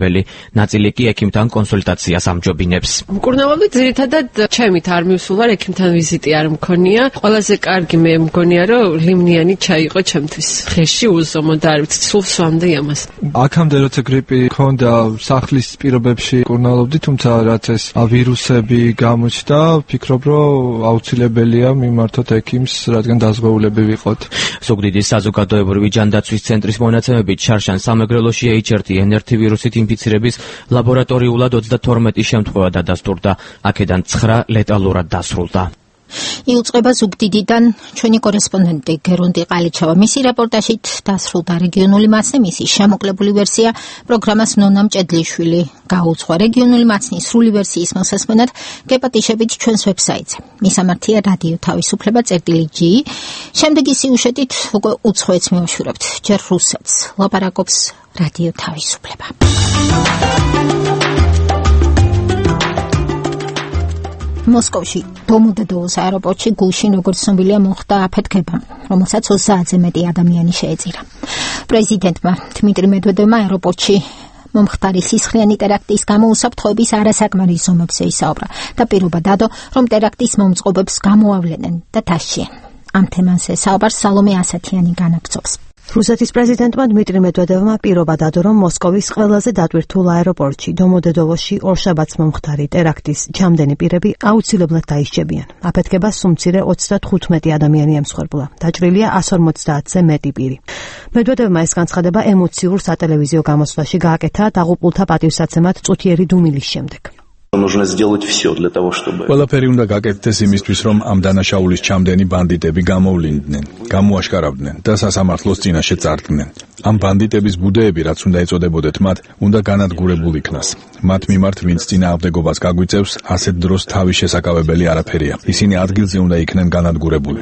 ნაწილი კი ექიმთან კონსულტაციას ამჯობინებს. მკურნალობი ძირითადად ჩემით არ მივსულა, ექიმთან ვიზიტი არ მქონია. ყველაზე კარგი მე მგონია, რომ ლიმნიანი ჩაი იყო ჩემთვის. დღეში უზომო და არ ვიცი, სულ სვამდა ამას. აქამდე როცა გრიპი ქონდა, სახლის პირობებში მკურნალობდი, თუმცა რაც ეს ვირუსები გამოჩნდა, ვფიქრობ, რომ აუცილებელია მიმართოთ ექიმს, რადგან დაზღვეულები ვიყოთ. ზუგდიდის საზოგადოებრივი ჯანდაცვის ცენტრის მონაცემებით შარშან სამეგრელოში ეიჩ არ ტი ენ ერთი ვირუსით ინფიცირების ლაბორატორიულად ოცდათორმეტი შემთხვევა დადასტურდა, აქედან ცხრა ლეტალურად დასრულდა. იუწყება ზუგდიდიდან ჩვენი კორესპონდენტი გერუნდი ყალიჩავა. მისი რეპორტაჟით დასრულდა რეგიონული მაცნე, მისი შემოკლებული ვერსია პროგრამას ნონა მჭედლიშვილი გაუძღვა. რეგიონული მაცნის სრული ვერსიის მოსასმენად გეპატიშებით ჩვენს ვებსაიტზე. მისამართია რადიო თავისუფლება წერტილი ჯი. შემდეგი სიუჟეტით უკვე უცხოეთს მივაშურებთ, ჯერ რუსეთს. ლაპარაკობს რადიო თავისუფლება. მოსკოვში დომოდედოვოს აეროპორტში გულშინ როგორც ცნობილია მოხდა აფეთქება, რომელსაც ოცდაათზე მეტი ადამიანი შეეწირა. პრეზიდენტმა დმიტრი მედვედევმა აეროპორტში მომხდარი სისხლიანი ტერაქტის გამო უსაფრთხოების არასაკმარის ზომებზე ისაუბრა და პირობა დადო, რომ ტერაქტის მომწყობებს გამოავლენენ და დასჯიან. ამ თემაზე საუბარს სალომე ასათიანი განაგრძობს. რუსეთის პრეზიდენტმა დმიტრი მედვედევმა პირობა დადო, რომ მოსკოვის ყველაზე დატვირთულ აეროპორტში დომოდედოვოში ორშაბათს მომხდარი ტერაქტის ჩამდენი პირები აუცილებლად დაისჯებიან. აფეთქებას სუმცირე ოცდათხუთმეტი ადამიანი ემსხვერპლა. დაჭრილია εκατს ორმოცდაათზე მეტი პირი. მედვედევმა ეს განცხადება ემოციურ სატელევიზიო გამოსვლაში გააკეთა დაღუპულთა პატივსაცემად წუთიერი დუმილის შემდეგ. ყველაფერი უნდა გაკეთდეს იმისთვის, რომ ამ დანაშაულის ჩამდენი ბანდიტები გამოვლინდნენ, გამოაშკარავდნენ და სასამართლოს წინაშე წარდგნენ. ამ ბანდიტების ბუდეები, რაც უნდა ეწოდებოდეთ მათ, უნდა განადგურებულ იქნას. მათ მიმართ, ვინც წინააღმდეგობას გაგვიწევს, ასეთ დროს თავის შესაკავებელი არაფერია. ისინი ადგილზე უნდა იქნენ განადგურებული.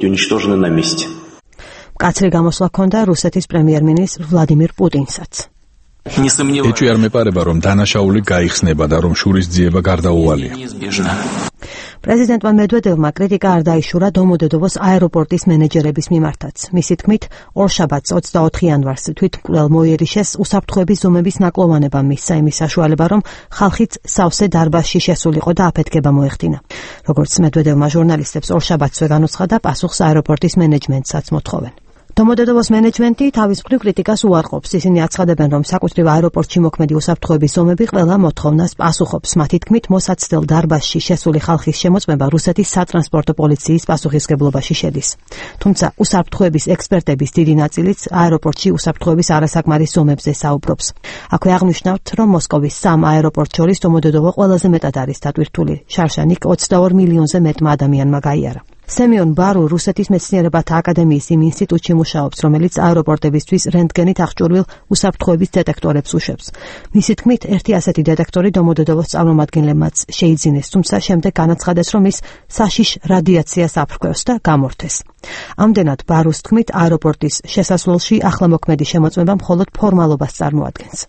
მკაცრი გამოსვლა ჰქონდა რუსეთის პრემიერ-მინისტრ ვლადიმირ პუტინსაც. ეჭვი არ მეპარება, რომ დანაშაული გაიხსნება და რომ შურისძიება გარდაუვალია. პრეზიდენტმა მედვედევმა კრიტიკა არ დაიშურა დომოდედოვოს აეროპორტის მენეჯერების მიმართაც. მისი თქმით, ორშაბათს ოცდაოთხი იანვარს თვითმკვლელ მოიერიშეს უსაფრთხოების ზომების ნაკლოვანება მისცა იმის საშუალება, რომ ხალხიც სავსე დარბაზში შესულიყო და აფეთქება მოეხდინა. როგორც მედვედევმა ჟურნალისტებს ორშაბათსვე განუცხადა, პასუხს აეროპორტის მენეჯმენტსაც მოთხოვენ. დომოდედოვოს მენეჯმენტი თავის მხრივ კრიტიკას უარყოფს. ისინი აცხადებენ, რომ საკუთრივ აეროპორტში მოქმედი უსაფრთხოების ზომები ყველა მოთხოვნას პასუხობს. მათი თქმით, მოსაცდელ დარბაზში შესული ხალხის შემოწმება რუსეთის სატრანსპორტო პოლიციის პასუხისმგებლობაში შედის. თუმცა უსაფრთხოების ექსპერტების დიდი ნაწილიც აეროპორტში უსაფრთხოების არასაკმარის ზომებზე საუბრობს. აქვე აღნიშნავთ, რომ მოსკოვის სამ აეროპორტ შორის დომოდედოვო ყველაზე მეტად არის დატვირთული. შარშან იქ ოცდაორ მილიონზე მეტმა ადამიანმა გაიარა. სემიონ ბარო რუსეთის მეცნიერებათა აკადემიის იმ ინსტიტუტში მუშაობს, რომელიც აეროპორტებისთვის რენტგენით აღჭურვილ უსაფრთხოების დეტექტორებს უშვებს. მისი თქმით, ერთი ასეთი დეტექტორი დომოდედოვოს წარმომადგენლებმაც შეიძინეს, თუმცა შემდეგ განაცხადეს, რომ ის საშიშ რადიაციას აფრქვევს და გამორთეს. ამდენად ბაროს თქმით, აეროპორტის შესასვლელში ახლა-მოქმედი შემოწმება მხოლოდ ფორმალობას წარმოადგენს.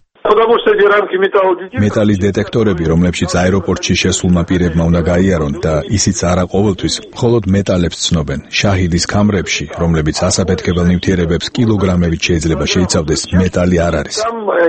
მეტალის დეტექტორები, რომლებშიც აეროპორტში შესულმა პირებმა უნდა გაიარონ და ისიც არა ყოველთვის, მხოლოდ მეტალებს ცნობენ. შაჰიდის ქამრებში, რომლებიც ასაფეთქებელ ნივთიერებებს კილოგრამებით შეიძლება შეიცავდეს, მეტალი არ არის.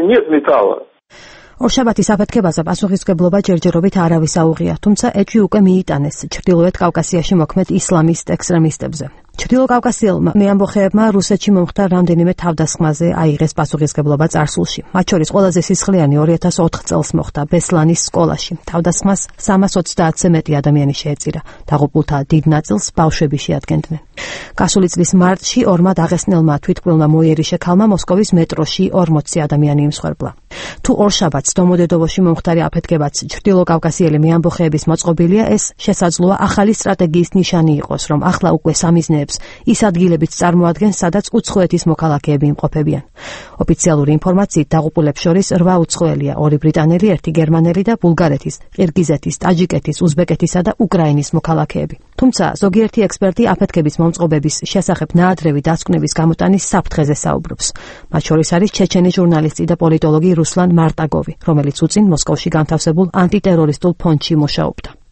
ორშაბათის აფეთქებაზე პასუხისმგებლობა ჯერჯერობით არავის აუღია, თუმცა ეჭვი უკვე მიიტანეს ჩრდილოეთ კავკასიაში მოქმედ ისლამისტ ექსტრემისტებზე. ჩრდილოკავკასიელმა მეამბოხეებმა რუსეთში მომხდარ რამდენიმე თავდასხმაზე აიღეს პასუხისმგებლობა წარსულში. მათ შორის ყველაზე სისხლიანი ორი ათას ოთხ წელს მოხდა ბესლანის სკოლაში. თავდასხმას სამას ოცდაათზე მეტი ადამიანი შეეწირა. დაღუპულთა დიდ ნაწილს ბავშვები შეადგენდნენ. გასული წლის მარტში ორმა დაღესტნელმა თვითმკვლელმა მოიერიშე ქალმა მოსკოვის მეტროში ორმოცი ადამიანი იმსხვერპლა. თუ ორშაბათს დომოდედოვოში მომხდარი აფეთქებაც ჩრდილოკავკასიელი მეამბოხეების მოწყობილია, ეს შესაძლოა ახალი სტრატეგიის ნიშანი იყოს, რომ ახლა უკვე სამიზნეებს ის ადგილებიც წარმოადგენს, სადაც უცხოეთის მოქალაქეები იმყოფებიან. ოფიციალური ინფორმაციით დაღუპულებს შორის რვა უცხოელია, ორი ბრიტანელი, ერთი გერმანელი და ბულგარეთის, ყირგიზეთის, ტაჯიკეთის, უზბეკეთისა და უკრაინის მოქალაქეები. თუმცა ზოგიერთი ექსპერტი აფეთქების მომწყობების შესახებ ნაადრევი დასკვნების გამოტანის საფრთხეზე საუბრობს. მათ შორის არის ჩეჩენი ჟურნალისტი და პოლიტოლოგი რუსლან მარტაგოვი, რომელიც უწინ მოსკოვში განთავსებულ ანტიტერორისტულ ფონდში მუშაობდა.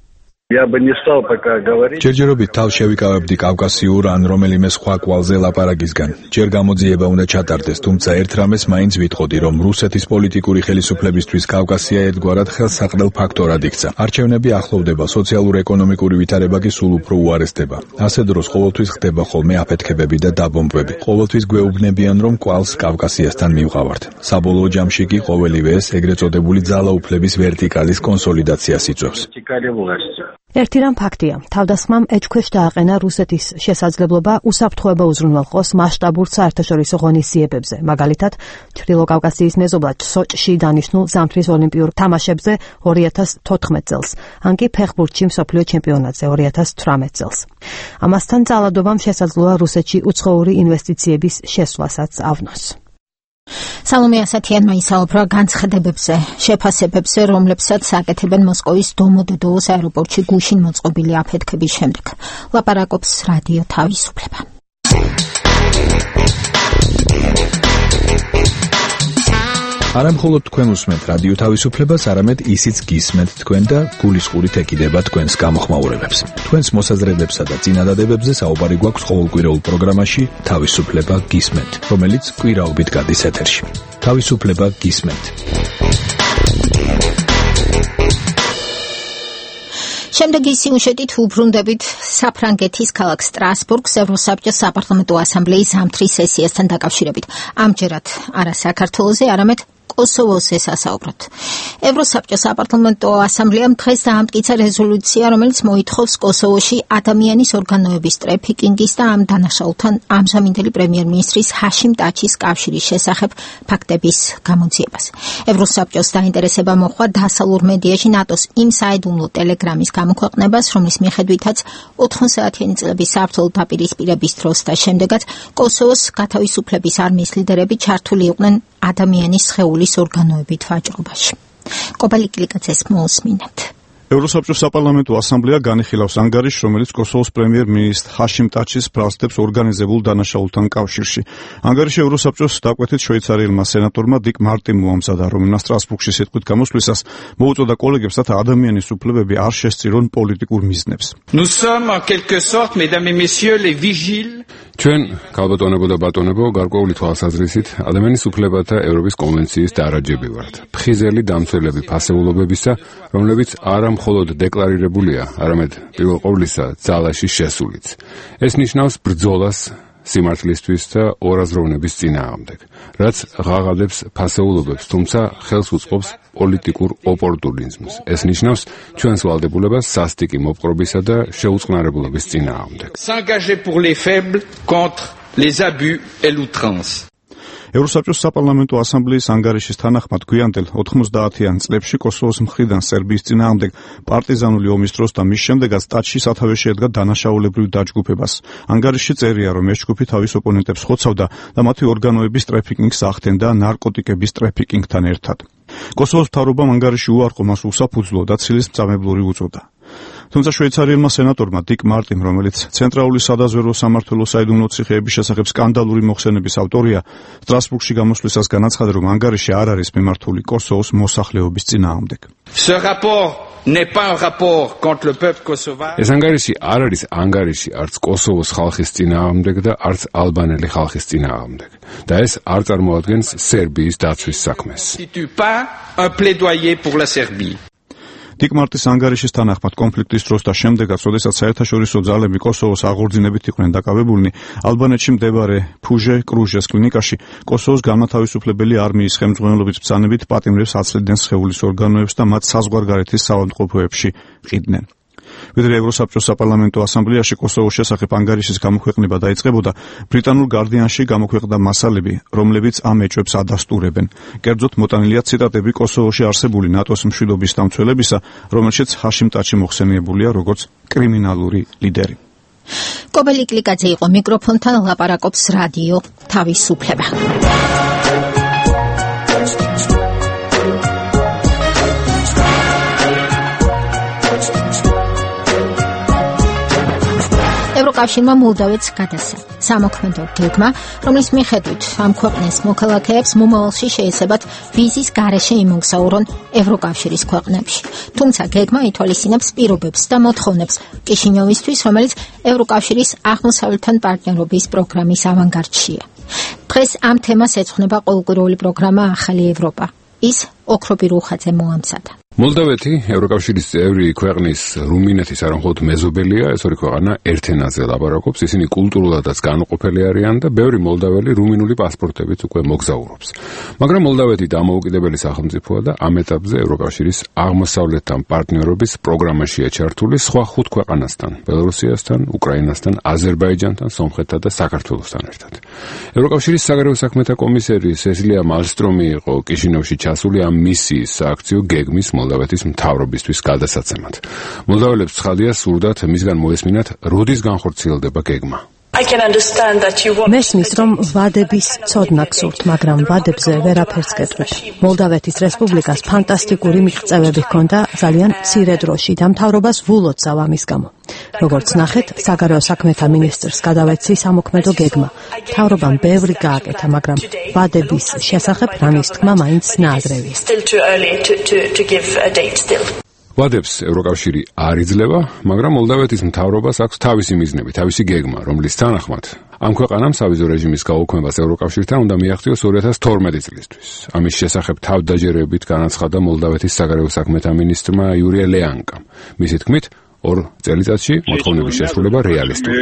ჯერჯერობით თავს შევიკავებდი კავკასიურ ან რომელიმე სხვა კვალზე ლაპარაკისგან. ჯერ გამოძიება უნდა ჩატარდეს, თუმცა ერთ რამეს მაინც ვიტყოდი, რომ რუსეთის პოლიტიკური ხელისუფლებისთვის კავკასია ერთგვარად ხელსაყრელ ფაქტორად იქცა. არჩევნები ახლოვდება, სოციალურ-ეკონომიკური ვითარება კი სულ უფრო უარესდება. ასე დროს ყოველთვის ხდება ხოლმე აფეთქებები და დაბომბვები. ყოველთვის გვეუბნებიან, რომ კვალს კავკასიასთან მივყავართ. საბოლოო ჯამში კი ყოველივე ეს ეგრეთ წოდებული ძალაუფლების ვერტიკალის კონსოლიდაციას იწვევს. ერთი რამ ფაქტია, თავდასხმამ ეჭქვეშ დააყენა რუსეთის შესაძლებლობა უსაფრთხოება უზრუნველყოს მასშტაბურ საერთაშორისო ღონისძიებებზე, მაგალითად, ჩრდილო კავკასიის მეზობლად სოჭში დანიშნულ ზამთრის ოლიმპიურ თამაშებზე ორი ათას თოთხმეტ წელს, ან კი ფეხბურთში მსოფლიო ჩემპიონატზე ორი ათას თვრამეტ წელს. ამასთან ძალადობამ შესაძლოა რუსეთში უცხოური ინვესტიციების შესვლასაც ავნოს. სალომე ასათიანმა ისაუბრა განცხადებებზე, შეფასებებზე, რომლებსაც აკეთებენ მოსკოვის დომოდედოვოს აეროპორტში გუშინ მოწყობილი აფეთქების შემდეგ. ლაპარაკობს რადიო თავისუფლება. არა მხოლოდ თქვენ უსმენთ რადიო თავისუფლებას, არამედ ისიც გისმენთ თქვენ და გულისყურით ეკიდება თქვენს გამოხმაურებებს. თქვენს მოსაზრებებსა და წინადადებებზე საუბარი გვაქვს ყოველკვირეულ პროგრამაში თავისუფლება გისმენთ, რომელიც კვირაობით გადის ეთერში. თავისუფლება გისმენთ. შემდეგი სიუჟეტით უბრუნდებით საფრანგეთის ქალაქ სტრასბურგს ევროსაბჭოს საპარლამენტო ასამბლეის ზამთრის სესიასთან დაკავშირებით. ამჯერად არა საქართველოზე, არამედ კოსოვოს ესასაუბროთ. ევროსაბჭოს საპარლამენტო ასამბლეამ დღეს დაამტკიცა რეზოლუცია, რომელიც მოითხოვს კოსოვოში ადამიანის ორგანოების ტრაფიკინგის და ამ დანაშაულთან ამჟამინდელი პრემიერ-მინისტრის ჰაშიმ ტაჩის კავშირის შესახებ ფაქტების გამოძიებას. ევროსაბჭოს დაინტერესება მოჰყვა დასავლურ მედიაში ნატოს იმ საიდუმლო ტელეგრამის გამოქვეყნებას, რომლის მიხედვითაც ოთხმოცდაათიანი წლების საბრძოლო დაპირისპირების დროს და შემდეგაც კოსოვოს გათავისუფლების არმიის ლიდერები ჩართული იყვნენ ადამიანის სხეულის ორგანოებით ვაჭრობაში. კობალი კლიკაძეს მოусმინეთ. ევროსაბჭოს საპარლამენტო ასამბლეა განიხილავს ანგარიშს, რომელიც კოსოვოს პრემიერ-მინისტრ ჰაშიმ ტაჩის ბრალსდებს ორგანიზებულ დანაშაულთან კავშირში. ანგარიში ევროსაბჭოს დაკვეთით შვეიცარიელმა სენატორმა დიკ მარტიმ მოამზადა, რომელმაც სტრასბურგში სიტყვით გამოსვლისას მოუწოდა კოლეგებს, რათა ადამიანის უფლებები არ შესწირონ პოლიტიკურ მიზნებს. Nous sommes en quelque sorte, mesdames et messieurs, les vigiles. ჩვენ, ქალბატონებო და ბატონებო, გარკვეული თვალსაზრისით ადამიანის უფლებათა ევროპის კონვენციის დარაჯები ვართ. ფხიზელი დამცველები ფასეულობებისა, რომლებიც არა მხოლოდ დეკლარირებულია, არამედ პირველ ყოვლისა ძალაში შესულიც. ეს ნიშნავს ბრძოლას სიმართლისთვის და ორაზროვნების წინააღმდეგ, რაც ღაღადებს ფასეულობებს, თუმცა ხელს უწყობს პოლიტიკურ ოპორტუნიზმს. ეს ნიშნავს ჩვენს ვალდებულებას სასტიკი მოპყრობისა და შეუწყნარებლობის წინააღმდეგ. S'engager pour les faibles contre les abus et l'outrance. ევროსაბჭოს საპარლამენტო ასამბლეის ანგარიშის თანახმად გვიანდელ ოთხმოცდაათიან წლებში კოსოვოს მხრიდან სერბიის წინააღმდეგ პარტიზანული ომის დროს და მის შემდეგაც ტაჩში სათავეში ედგა დანაშაულებრივ დაჯგუფებას. ანგარიშში წერია, რომ ეს ჯგუფი თავის ოპონენტებს ხოცავდა და მათი ორგანოების ტრაფიკინგს ახდენდა ნარკოტიკების ტრაფიკინგთან ერთად. კოსოვოს მთავრობამ ანგარიში უარყო, მას უსაფუძვლო და ცილის მწამებლური უწოდა. თუმცა შვეიცარიელმა სენატორმა დიკ მარტიმ, რომელიც ცენტრალური სადაზვერვო სამმართველო საიდუმლო ციხეების შესახებ სკანდალური მოხსენების ავტორია, სტრასბურგში გამოსვლისას განაცხადა, რომ ანგარიში არ არის მიმართული კოსოვოს მოსახლეობის წინააღმდეგ. Ce rapport n'est pas un rapport contre le peuple kosovar. ეს ანგარიში არ არის ანგარიში არც კოსოვოს ხალხის წინააღმდეგ და არც ალბანელი ხალხის წინააღმდეგ. და ეს არ წარმოადგენს სერბიის დაცვის საქმეს. Constitue pas un plaidoyer pour la Serbie. დიკ მარტის ანგარიშის თანახმად კონფლიქტის დროს და შემდეგაც, როდესაც საერთაშორისო ძალები კოსოვოს აღორძინებით იყვნენ დაკავებულნი, ალბანეთში მდებარე ფუჟე კრუჟეს კლინიკაში კოსოვოს განმათავისუფლებელი არმიის ხელმძღვანელობის ბრძანებით პატიმრებს აცლიდნენ სხეულის ორგანოებს და მათ საზღვარგარეთის საავადმყოფოებში ყიდნენ. ვიდრე ევროსაბჭოს საპარლამენტო ასამბლეაში კოსოვოს შესახებ ანგარიშის გამოქვეყნება დაიწყებოდა, ბრიტანულ გარდიანში გამოქვეყნდა მასალები, რომლებიც ამ ეჭვებს ადასტურებენ. კერძოდ მოტანილია ციტატები კოსოვოში არსებული ნატოს მშვიდობის დამცველებისა, რომელშიც ჰაშიმ ტაჩი მოხსენიებულია როგორც კრიმინალური ლიდერი. კობალი კლიკაძე იყო მიკროფონთან, ლაპარაკობს რადიო თავისუფლება. ევროკავშირმა მოლდავეთს გადასცა სამოქმედო გეგმა, რომლის მიხედვით ამ ქვეყნის მოქალაქეებს მომავალში შეეცებათ ვიზის გარეშე იმოგზაურონ ევროკავშირის ქვეყნებში. თუმცა გეგმა ითვალისწინებს პირობებს და მოთხოვნებს კიშინიოვისთვის, რომელიც ევროკავშირის აღმოსავლეთთან პარტნიორობის პროგრამის ავანგარდშია. დღეს ამ თემას ეძღვნება ყოველკვირეული პროგრამა ახალი ევროპა. ის ოქროპი რუხაძე მოამზადა. მოლდავეთი ევროკავშირის წევრი ქვეყნის რუმინეთის არამხოლოდ მეზობელია, ეს ორი ქვეყანა ერთ ენაზე ლაპარაკობს, ისინი კულტურულადაც განუყოფელი არიან და ბევრი მოლდაველი რუმინული პასპორტებით უკვე მოგზაურობს. მაგრამ მოლდავეთი დამოუკიდებელი სახელმწიფოა და ამ ეტაპზე ევროკავშირის აღმოსავლეთთან პარტნიორობის პროგრამაშია ჩართული სხვა ხუთ ქვეყანასთან: ბელორუსიასთან, უკრაინასთან, აზერბაიჯანთან, სომხეთთან და საქართველოსთან ერთად. ევროკავშირის საგარეო საქმეთა კომისარი სესილია მალსტრომი იყო კიშინევში ჩასული ამ მისიის სააქციო გეგმის მოლდავეთის მთავრობისთვის გადასაცემად. მოლდაველებს ცხადია სურდათ მისგან მოესმინათ, როდის განხორციელდება გეგმა. მესმის, რომ ვადების ცოდნა გსურთ, მაგრამ ვადებზე ვერაფერს გეტყვით. მოლდავეთის რესპუბლიკას ფანტასტიკური მიღწევები ჰქონდა ძალიან მცირე დროში და მთავრობას ვულოცავ ამის გამო. როგორც ნახეთ, საგარეო საქმეთა მინისტრს გადავეცი სამოქმედო გეგმა. მთავრობამ ბევრი გააკეთა, მაგრამ ვადების შესახებ რამის თქმა მაინც ნაადრევია. ვადებს ევროკავშირი არ იძლევა, მაგრამ მოლდავეთის მთავრობას აქვს თავისი მიზნები, თავისი გეგმა, რომლის თანახმად ამ ქვეყანამ სავიზო რეჟიმის გაუქმებას ევროკავშირთან უნდა მიაღწიოს ორი ათას თორმეტი წლისთვის. ამის შესახებ თავდაჯერებით განაცხადა მოლდავეთის საგარეო საქმეთა მინისტრმა იურია ლეანკამ. მისი თქმით, ორ წელიწადში მოთხოვნების შესრულება რეალისტურია.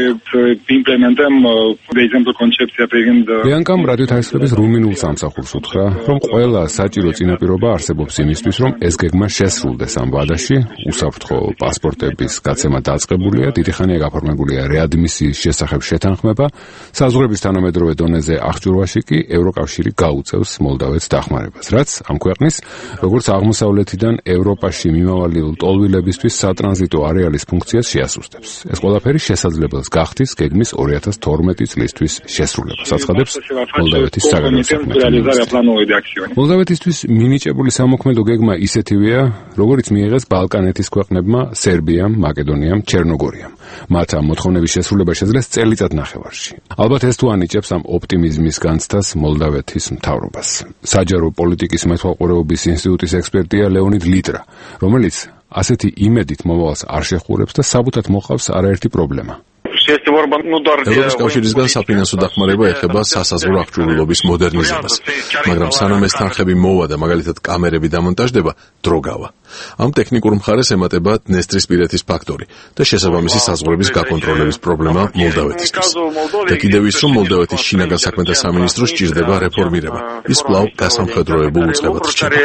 ლეანკამ რადიო თავისუფლების რუმინულ სამსახურს უთხრა, რომ ყველა საჭირო წინაპირობა არსებობს იმისთვის, რომ ეს გეგმა შესრულდეს ამ ვადაში. უსაფრთხო პასპორტების გაცემა დაწყებულია, დიდი ხანია გაფორმებულია რეადმისიის შესახებ შეთანხმება, საზღვრების თანამედროვე დონეზე აღჭურვაში კი ევროკავშირი გაუწევს მოლდავეთს დახმარებას, რაც ამ ქვეყნის, როგორც აღმოსავლეთიდან ევროპაში მიმავალი ლტოლვილებისთვის სატრანზიტო არეალი ფუნქციას შეასუსტებს. ეს ყველაფერი შესაძლებელს გახდის გეგმის ორი ათას თორმეტი წლისთვის შესრულებას, აცხადებს მოლდავეთის საგარეო საქმეთა მინისტრი. მოლდავეთისთვის მინიჭებული სამოქმედო გეგმა ისეთივეა, როგორიც მიიღეს ბალკანეთის ქვეყნებმა სერბიამ, მაკედონიამ, ჩერნოგორიამ. მათ ამ მოთხოვნების შესრულება შეძლეს წელიწად ნახევარში. ალბათ ეს თუ ანიჭებს ამ ოპტიმიზმის განცდას მოლდავეთის მთავრობას. საჯარო პოლიტიკის მეთვალყურეობის ინსტიტუტის ექსპერტია ლეონიდ ლიტრა, რომელიც ასეთი იმედით მომავალს არ შეხურებს და საბუთად მოყავს არაერთი პრობლემა. ევროპის კავშირისგან საფინანსო დახმარება ეხება სასაზღვრო აღჭურვილობის მოდერნიზებას, მაგრამ სანამ ეს თანხები მოვა და მაგალითად კამერები დამონტაჟდება, დრო გავა. ამ ტექნიკურ მხარეს ემატება დნესტრისპირეთის ფაქტორი და შესაბამისი საზღვრების გაკონტროლების პრობლემა მოლდავეთისთვის. და კიდევ ის, რომ მოლდავეთის შინაგან საქმეთა სამინისტროს სჭირდება რეფორმირება. ის კვლავ გასამხედროებულ უწყებად რჩება.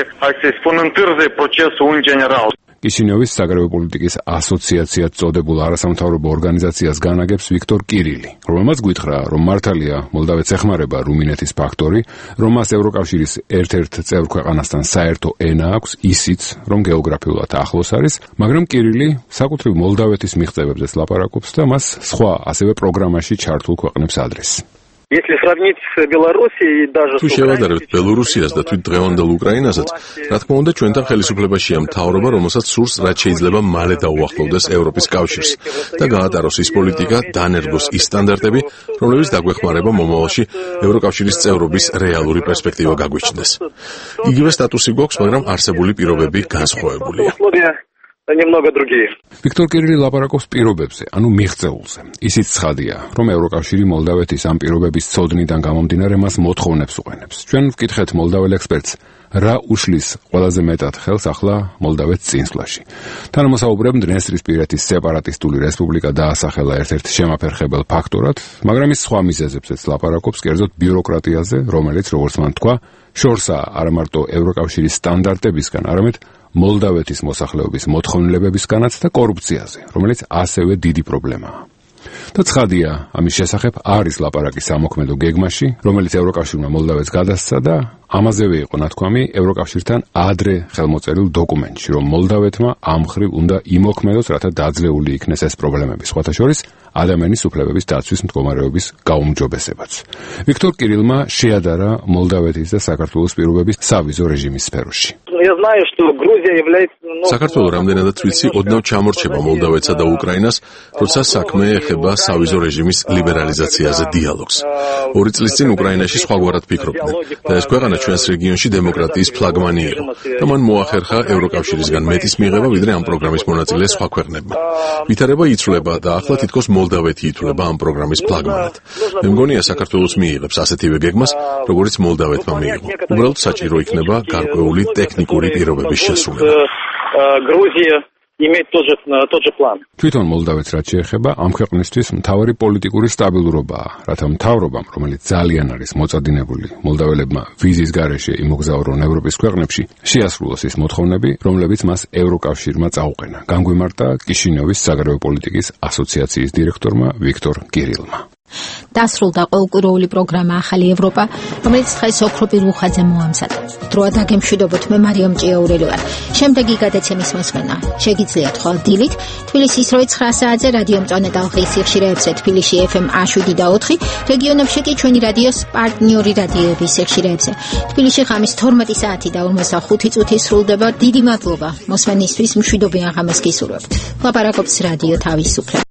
კიშინიოვის საგარეო პოლიტიკის ასოციაციად წოდებულ არასამთავრობო ორგანიზაციას განაგებს ვიქტორ კირილი, რომელმაც გითხრა, რომ მართალია მოლდავეთს ეხმარება რუმინეთის ფაქტორი, რომ მას ევროკავშირის ერთ-ერთ წევრ ქვეყანასთან საერთო ენა აქვს, ისიც, რომ გეოგრაფიულად ახლოს არის, მაგრამ კირილი საკუთრივ მოლდავეთის მიღწევებზეც ლაპარაკობს და მას სხვა ასევე პროგრამაში ჩართულ ქვეყნებს ადრეს. თუ შევადარებთ ბელორუსიას და თვით დღევანდელ უკრაინასაც, რა თქმა უნდა, ჩვენთან ხელისუფლებაშია მთავრობა, რომელსაც სურს რაც შეიძლება მალე დაუახლოვდეს ევროპის კავშირს და გაატაროს ის პოლიტიკა, დაანერგოს ის სტანდარტები, რომლებიც დაგვეხმარება მომავალში ევროკავშირის წევრობის რეალური პერსპექტივა გაგვიჩნდეს. იგივე სტატუსი გვაქვს, მაგრამ არსებული პირობები განსხვავებულია. немного другие. ვიქტორ კირილი ლაპარაკობს პირობებზე, ანუ მიღწეულზე. ისიც ცხადია, რომ ევროკავშირი მოლდავეთის ამ პირობების ცოდნიდან გამომდინარე მას მოთხოვნებს უყენებს. ჩვენ ვკითხეთ მოლდაվել ექსპერტს, რა უშლის ყველაზე მეტად ხელს ახლა მოლდავეთის წინსვლაში. თანამოსაუბრემ დნესტრისპირეთის სეპარატისტული რესპუბლიკა დაასახელა ერთ-ერთ შემაფერხებელ ფაქტორად, მაგრამ ის სხვა მიზეზებზეც ლაპარაკობს, კერძოდ ბიუროკრატიაზე, რომელიც, როგორც მან თქვა, შორსაა არა მარტო ევროკავშირის სტანდარტებისგან, არამედ მოლდავეთის მოსახლეობის მოთხოვნილებებისგანაც და კორუფციაზე, რომელიც ასევე დიდი პრობლემაა. და ცხადია, ამის შესახებ არის ლაპარაკი სამოქმედო გეგმაში, რომელიც ევროკავშირმა მოლდავეთს გადასცა და ამაზევე იყო ნათქვამი ევროკავშირთან ადრე ხელმოწერილ დოკუმენტში, რომ მოლდავეთმა ამ მხრივ უნდა იმოქმედოს, რათა დაძლეული იქნეს ეს პრობლემები. სხვათა შორის, ადამიანის უფლებების დაცვის მდგომარეობის გაუმჯობესებაც. ვიქტორ კირილმა შეადარა მოლდავეთის და საქართველოს პირობების სავიზო რეჟიმის სფეროში. საქართველოს რამდენადაც ვიცი, ოდნავ ჩამორჩება მოლდავეთსა და უკრაინას, როცა საქმე ეხება სავიზო რეჟიმის ლიბერალიზაციაზე დიალოგს. ორი წლის წინ უკრაინაში სხვაგვარად ფიქრობდნენ და ეს ქვეყანა ჩვენს რეგიონში დემოკრატიის ფლაგმანი იყო და მან მოახერხა ევროკავშირისგან მეტის მიღება, ვიდრე ამ პროგრამის მონაწილე სხვა ქვეყნებმა. ვითარება იცვლება და ახლა თითქოს მოლდავეთი ითვლება ამ პროგრამის ფლაგმანად. მე მგონია საქართველოს მიიღებს ასეთივე გეგმას, როგორც მოლდავეთმა მიიღო. უბრალოდ საჭირო იქნება გარკვეული ტექნიკური პირობების შესრულება. თვითონ მოლდავეთს რაც შეეხება, ამ ქვეყნისთვის მთავარი პოლიტიკური სტაბილურობაა, რათა მთავრობამ, რომელიც ძალიან არის მოწადინებული მოლდაველებმა ვიზის გარეშე იმოგზაურონ ევროპის ქვეყნებში, შეასრულოს ის მოთხოვნები, რომლებიც მას ევროკავშირმა წაუყენა. განგვიმარტა კიშინიოვის საგარეო პოლიტიკის ასოციაციის დირექტორმა ვიქტორ კირილმა. დასრულდა ყოველკვირეული პროგრამა ახალი ევროპა, რომელიც დღეს ოქროპირ უხაძე მოამზადა. დროა დაგემშვიდობოთ, მე მარიამ ჭიაურელი ვარ. შემდეგი გადაცემის მოსმენა შეგიძლიათ ხვალ დილით თბილისის როი ცხრა საათზე რადიო მწვანე ტალღის სიხშირეებზე თბილისში ეფ ემ შვიდ და ოთხი, რეგიონებში კი ჩვენი რადიოს პარტნიორი რადიოების სიხშირეებზე. თბილისში ღამის თორმეტი საათი და ორმოცდახუთი წუთი სრულდება. დიდი მადლობა მოსმენისთვის, მშვიდობიან ღამეს გისურვებთ. ლაპარაკობს რადიო თავისუფლება.